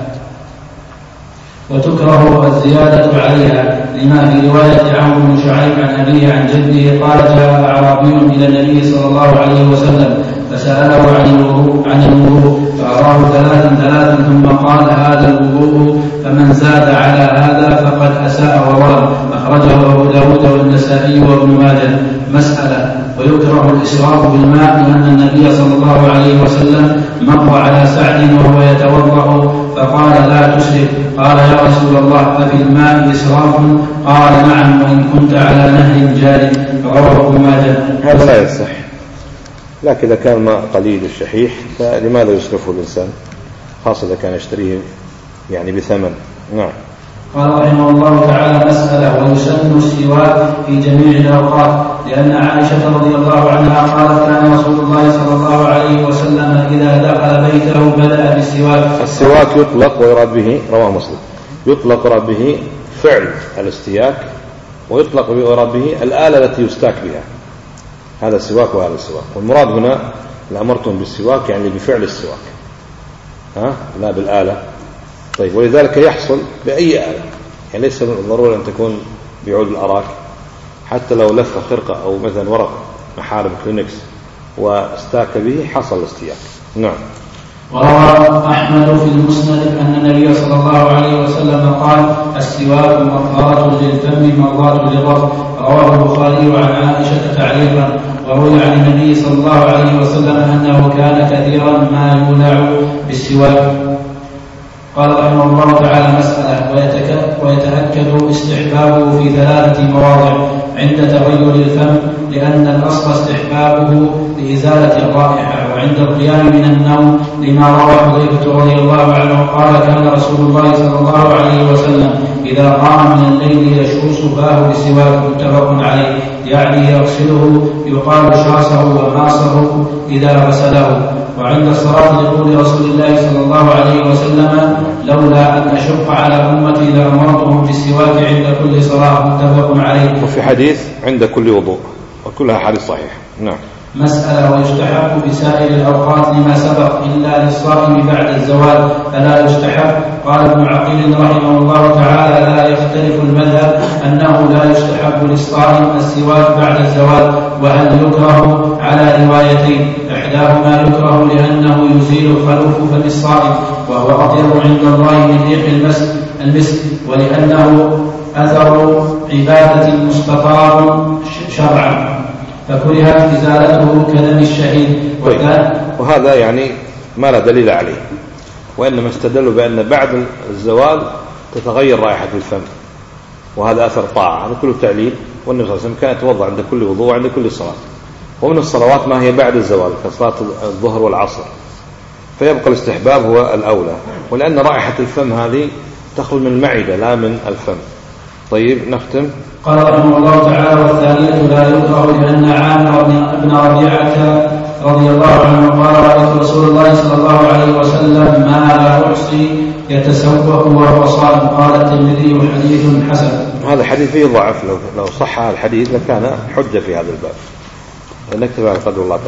[SPEAKER 2] وتكره الزيادة عليها، لما في رواية عمرو بن شعيب عن أبيه عن جده قال: جاء أعرابي إلى النبي صلى الله عليه وسلم فسأله عن الوضوء عن الوضوء فأراه ثلاثا ثلاثا ثم قال: هذا الوضوء، فمن زاد على هذا فقد أساء وظلم. أخرجه أبو داود والنسائي وابن ماجه. مسألة: ويكره الإسراف بالماء، لأن النبي صلى الله عليه وسلم مر على سعد وهو يتوضأ فقال: لا تسرف. قال: يا رسول الله، ففي الماء إسراف؟ قال: نعم، وإن كنت على نهر جاري. رواه ابن ماجه.
[SPEAKER 1] هذا لا يصح، لكن إذا كان ماء قليل الشحيح فلماذا يسرفه الإنسان، خاصة إذا كان يشتريه يعني بثمن. نعم.
[SPEAKER 2] قال رحمه الله تعالى: مسألة: ويسن السواك في جميع الأوقات، لأن عائشة رضي الله عنها قالت: كان رسول الله صلى الله عليه وسلم إذا دخل بيته بدأ بالسواك.
[SPEAKER 1] السواك يطلق ويراد به، رواه مسلم، يطلق ويراد به فعل الاستياك، ويطلق ويراد به الآلة التي يستاك بها، هذا السواك وهذا السواك. والمراد هنا لأمرتم بالسواك يعني بفعل السواك، ها؟ لا بالآلة. طيب، ولذلك يحصل بأي آلة، يعني ليس من الضرورة أن تكون بعود الأراك، حتى لو لف خرقة أو مثلا ورق محارب كلينكس واستاك به حصل الاستياك. نعم.
[SPEAKER 2] وروى أحمد في المسند أن النبي صلى الله عليه وسلم قال: السواك مطهرة للفم مرضاة للرب. رواه البخاري عن عائشة تعليقا. وروي عن النبي صلى الله عليه وسلم أنه كان كثيرا ما يولع بالسواك. قال رحمه الله تعالى: مسألة ويتأكد استحبابه في ثلاثة مواضع: عند تغير الفم لأن الأصل استحبابه لإزالة الرائحة، وعند القيام من النوم لما روى حذيفة رضي الله عنه قال: كان رسول الله صلى الله عليه وسلم إذا قام من الليل يشوص فاه بسواك. متفق عليه، يعني يغسله، يقال شاصه وماصه إذا غسله. وعند الصلاة لقول رسول الله صلى الله عليه وسلم: لولا أن أشق على أمتي لأمرتهم بالسواك عند كل صلاة. متفق عليه.
[SPEAKER 1] وفي حديث عند كل وضوء، وكلها حديث صحيح. نعم.
[SPEAKER 2] مسألة ويستحب بسائر الأوقات لما سبق إلا للصائم بعد الزوال فلا يستحب. قال ابن عقيل رحمه الله تعالى: لا يختلف المذهب أنه لا يستحب للصائم السواك بعد الزوال. وهل يكره على روايتين: إحداهما يكره لأنه يزيل خلوف فم الصائم وهو أطيب عند الله من ريح المسك المسك ولأنه أثر عبادة مستطاب شرعا فكرهت إزالته كدم الشهيد.
[SPEAKER 1] وهذا يعني ما لا دليل عليه، وإنما استدلوا بأن بعد الزوال تتغير رائحة الفم، وهذا أثر طاعة. هذا كله تعليل. والنبي صلى الله عليه وسلم كان يتوضأ عند كل وضوء وعند كل صلاة. ومن الصلوات ما هي بعد الزوال كصلاة الظهر والعصر، فيبقى الاستحباب هو الأولى، ولأن رائحة الفم هذه تخرج من المعدة لا من الفم. طيب نختم.
[SPEAKER 2] قال رحمه الله تعالى: والثانية لا يكره لأن عامر بن ربيعة رضي الله عنه قال: رأيت رسول الله صلى الله عليه وسلم ما لا أحصي يتسوق وهو صائم. قال الترمذي: حديث حسن.
[SPEAKER 1] هذا حديث فيه ضعف، لو لو صح الحديث لكان حجة في هذا الباب. نكتب على قدر الله تعالى.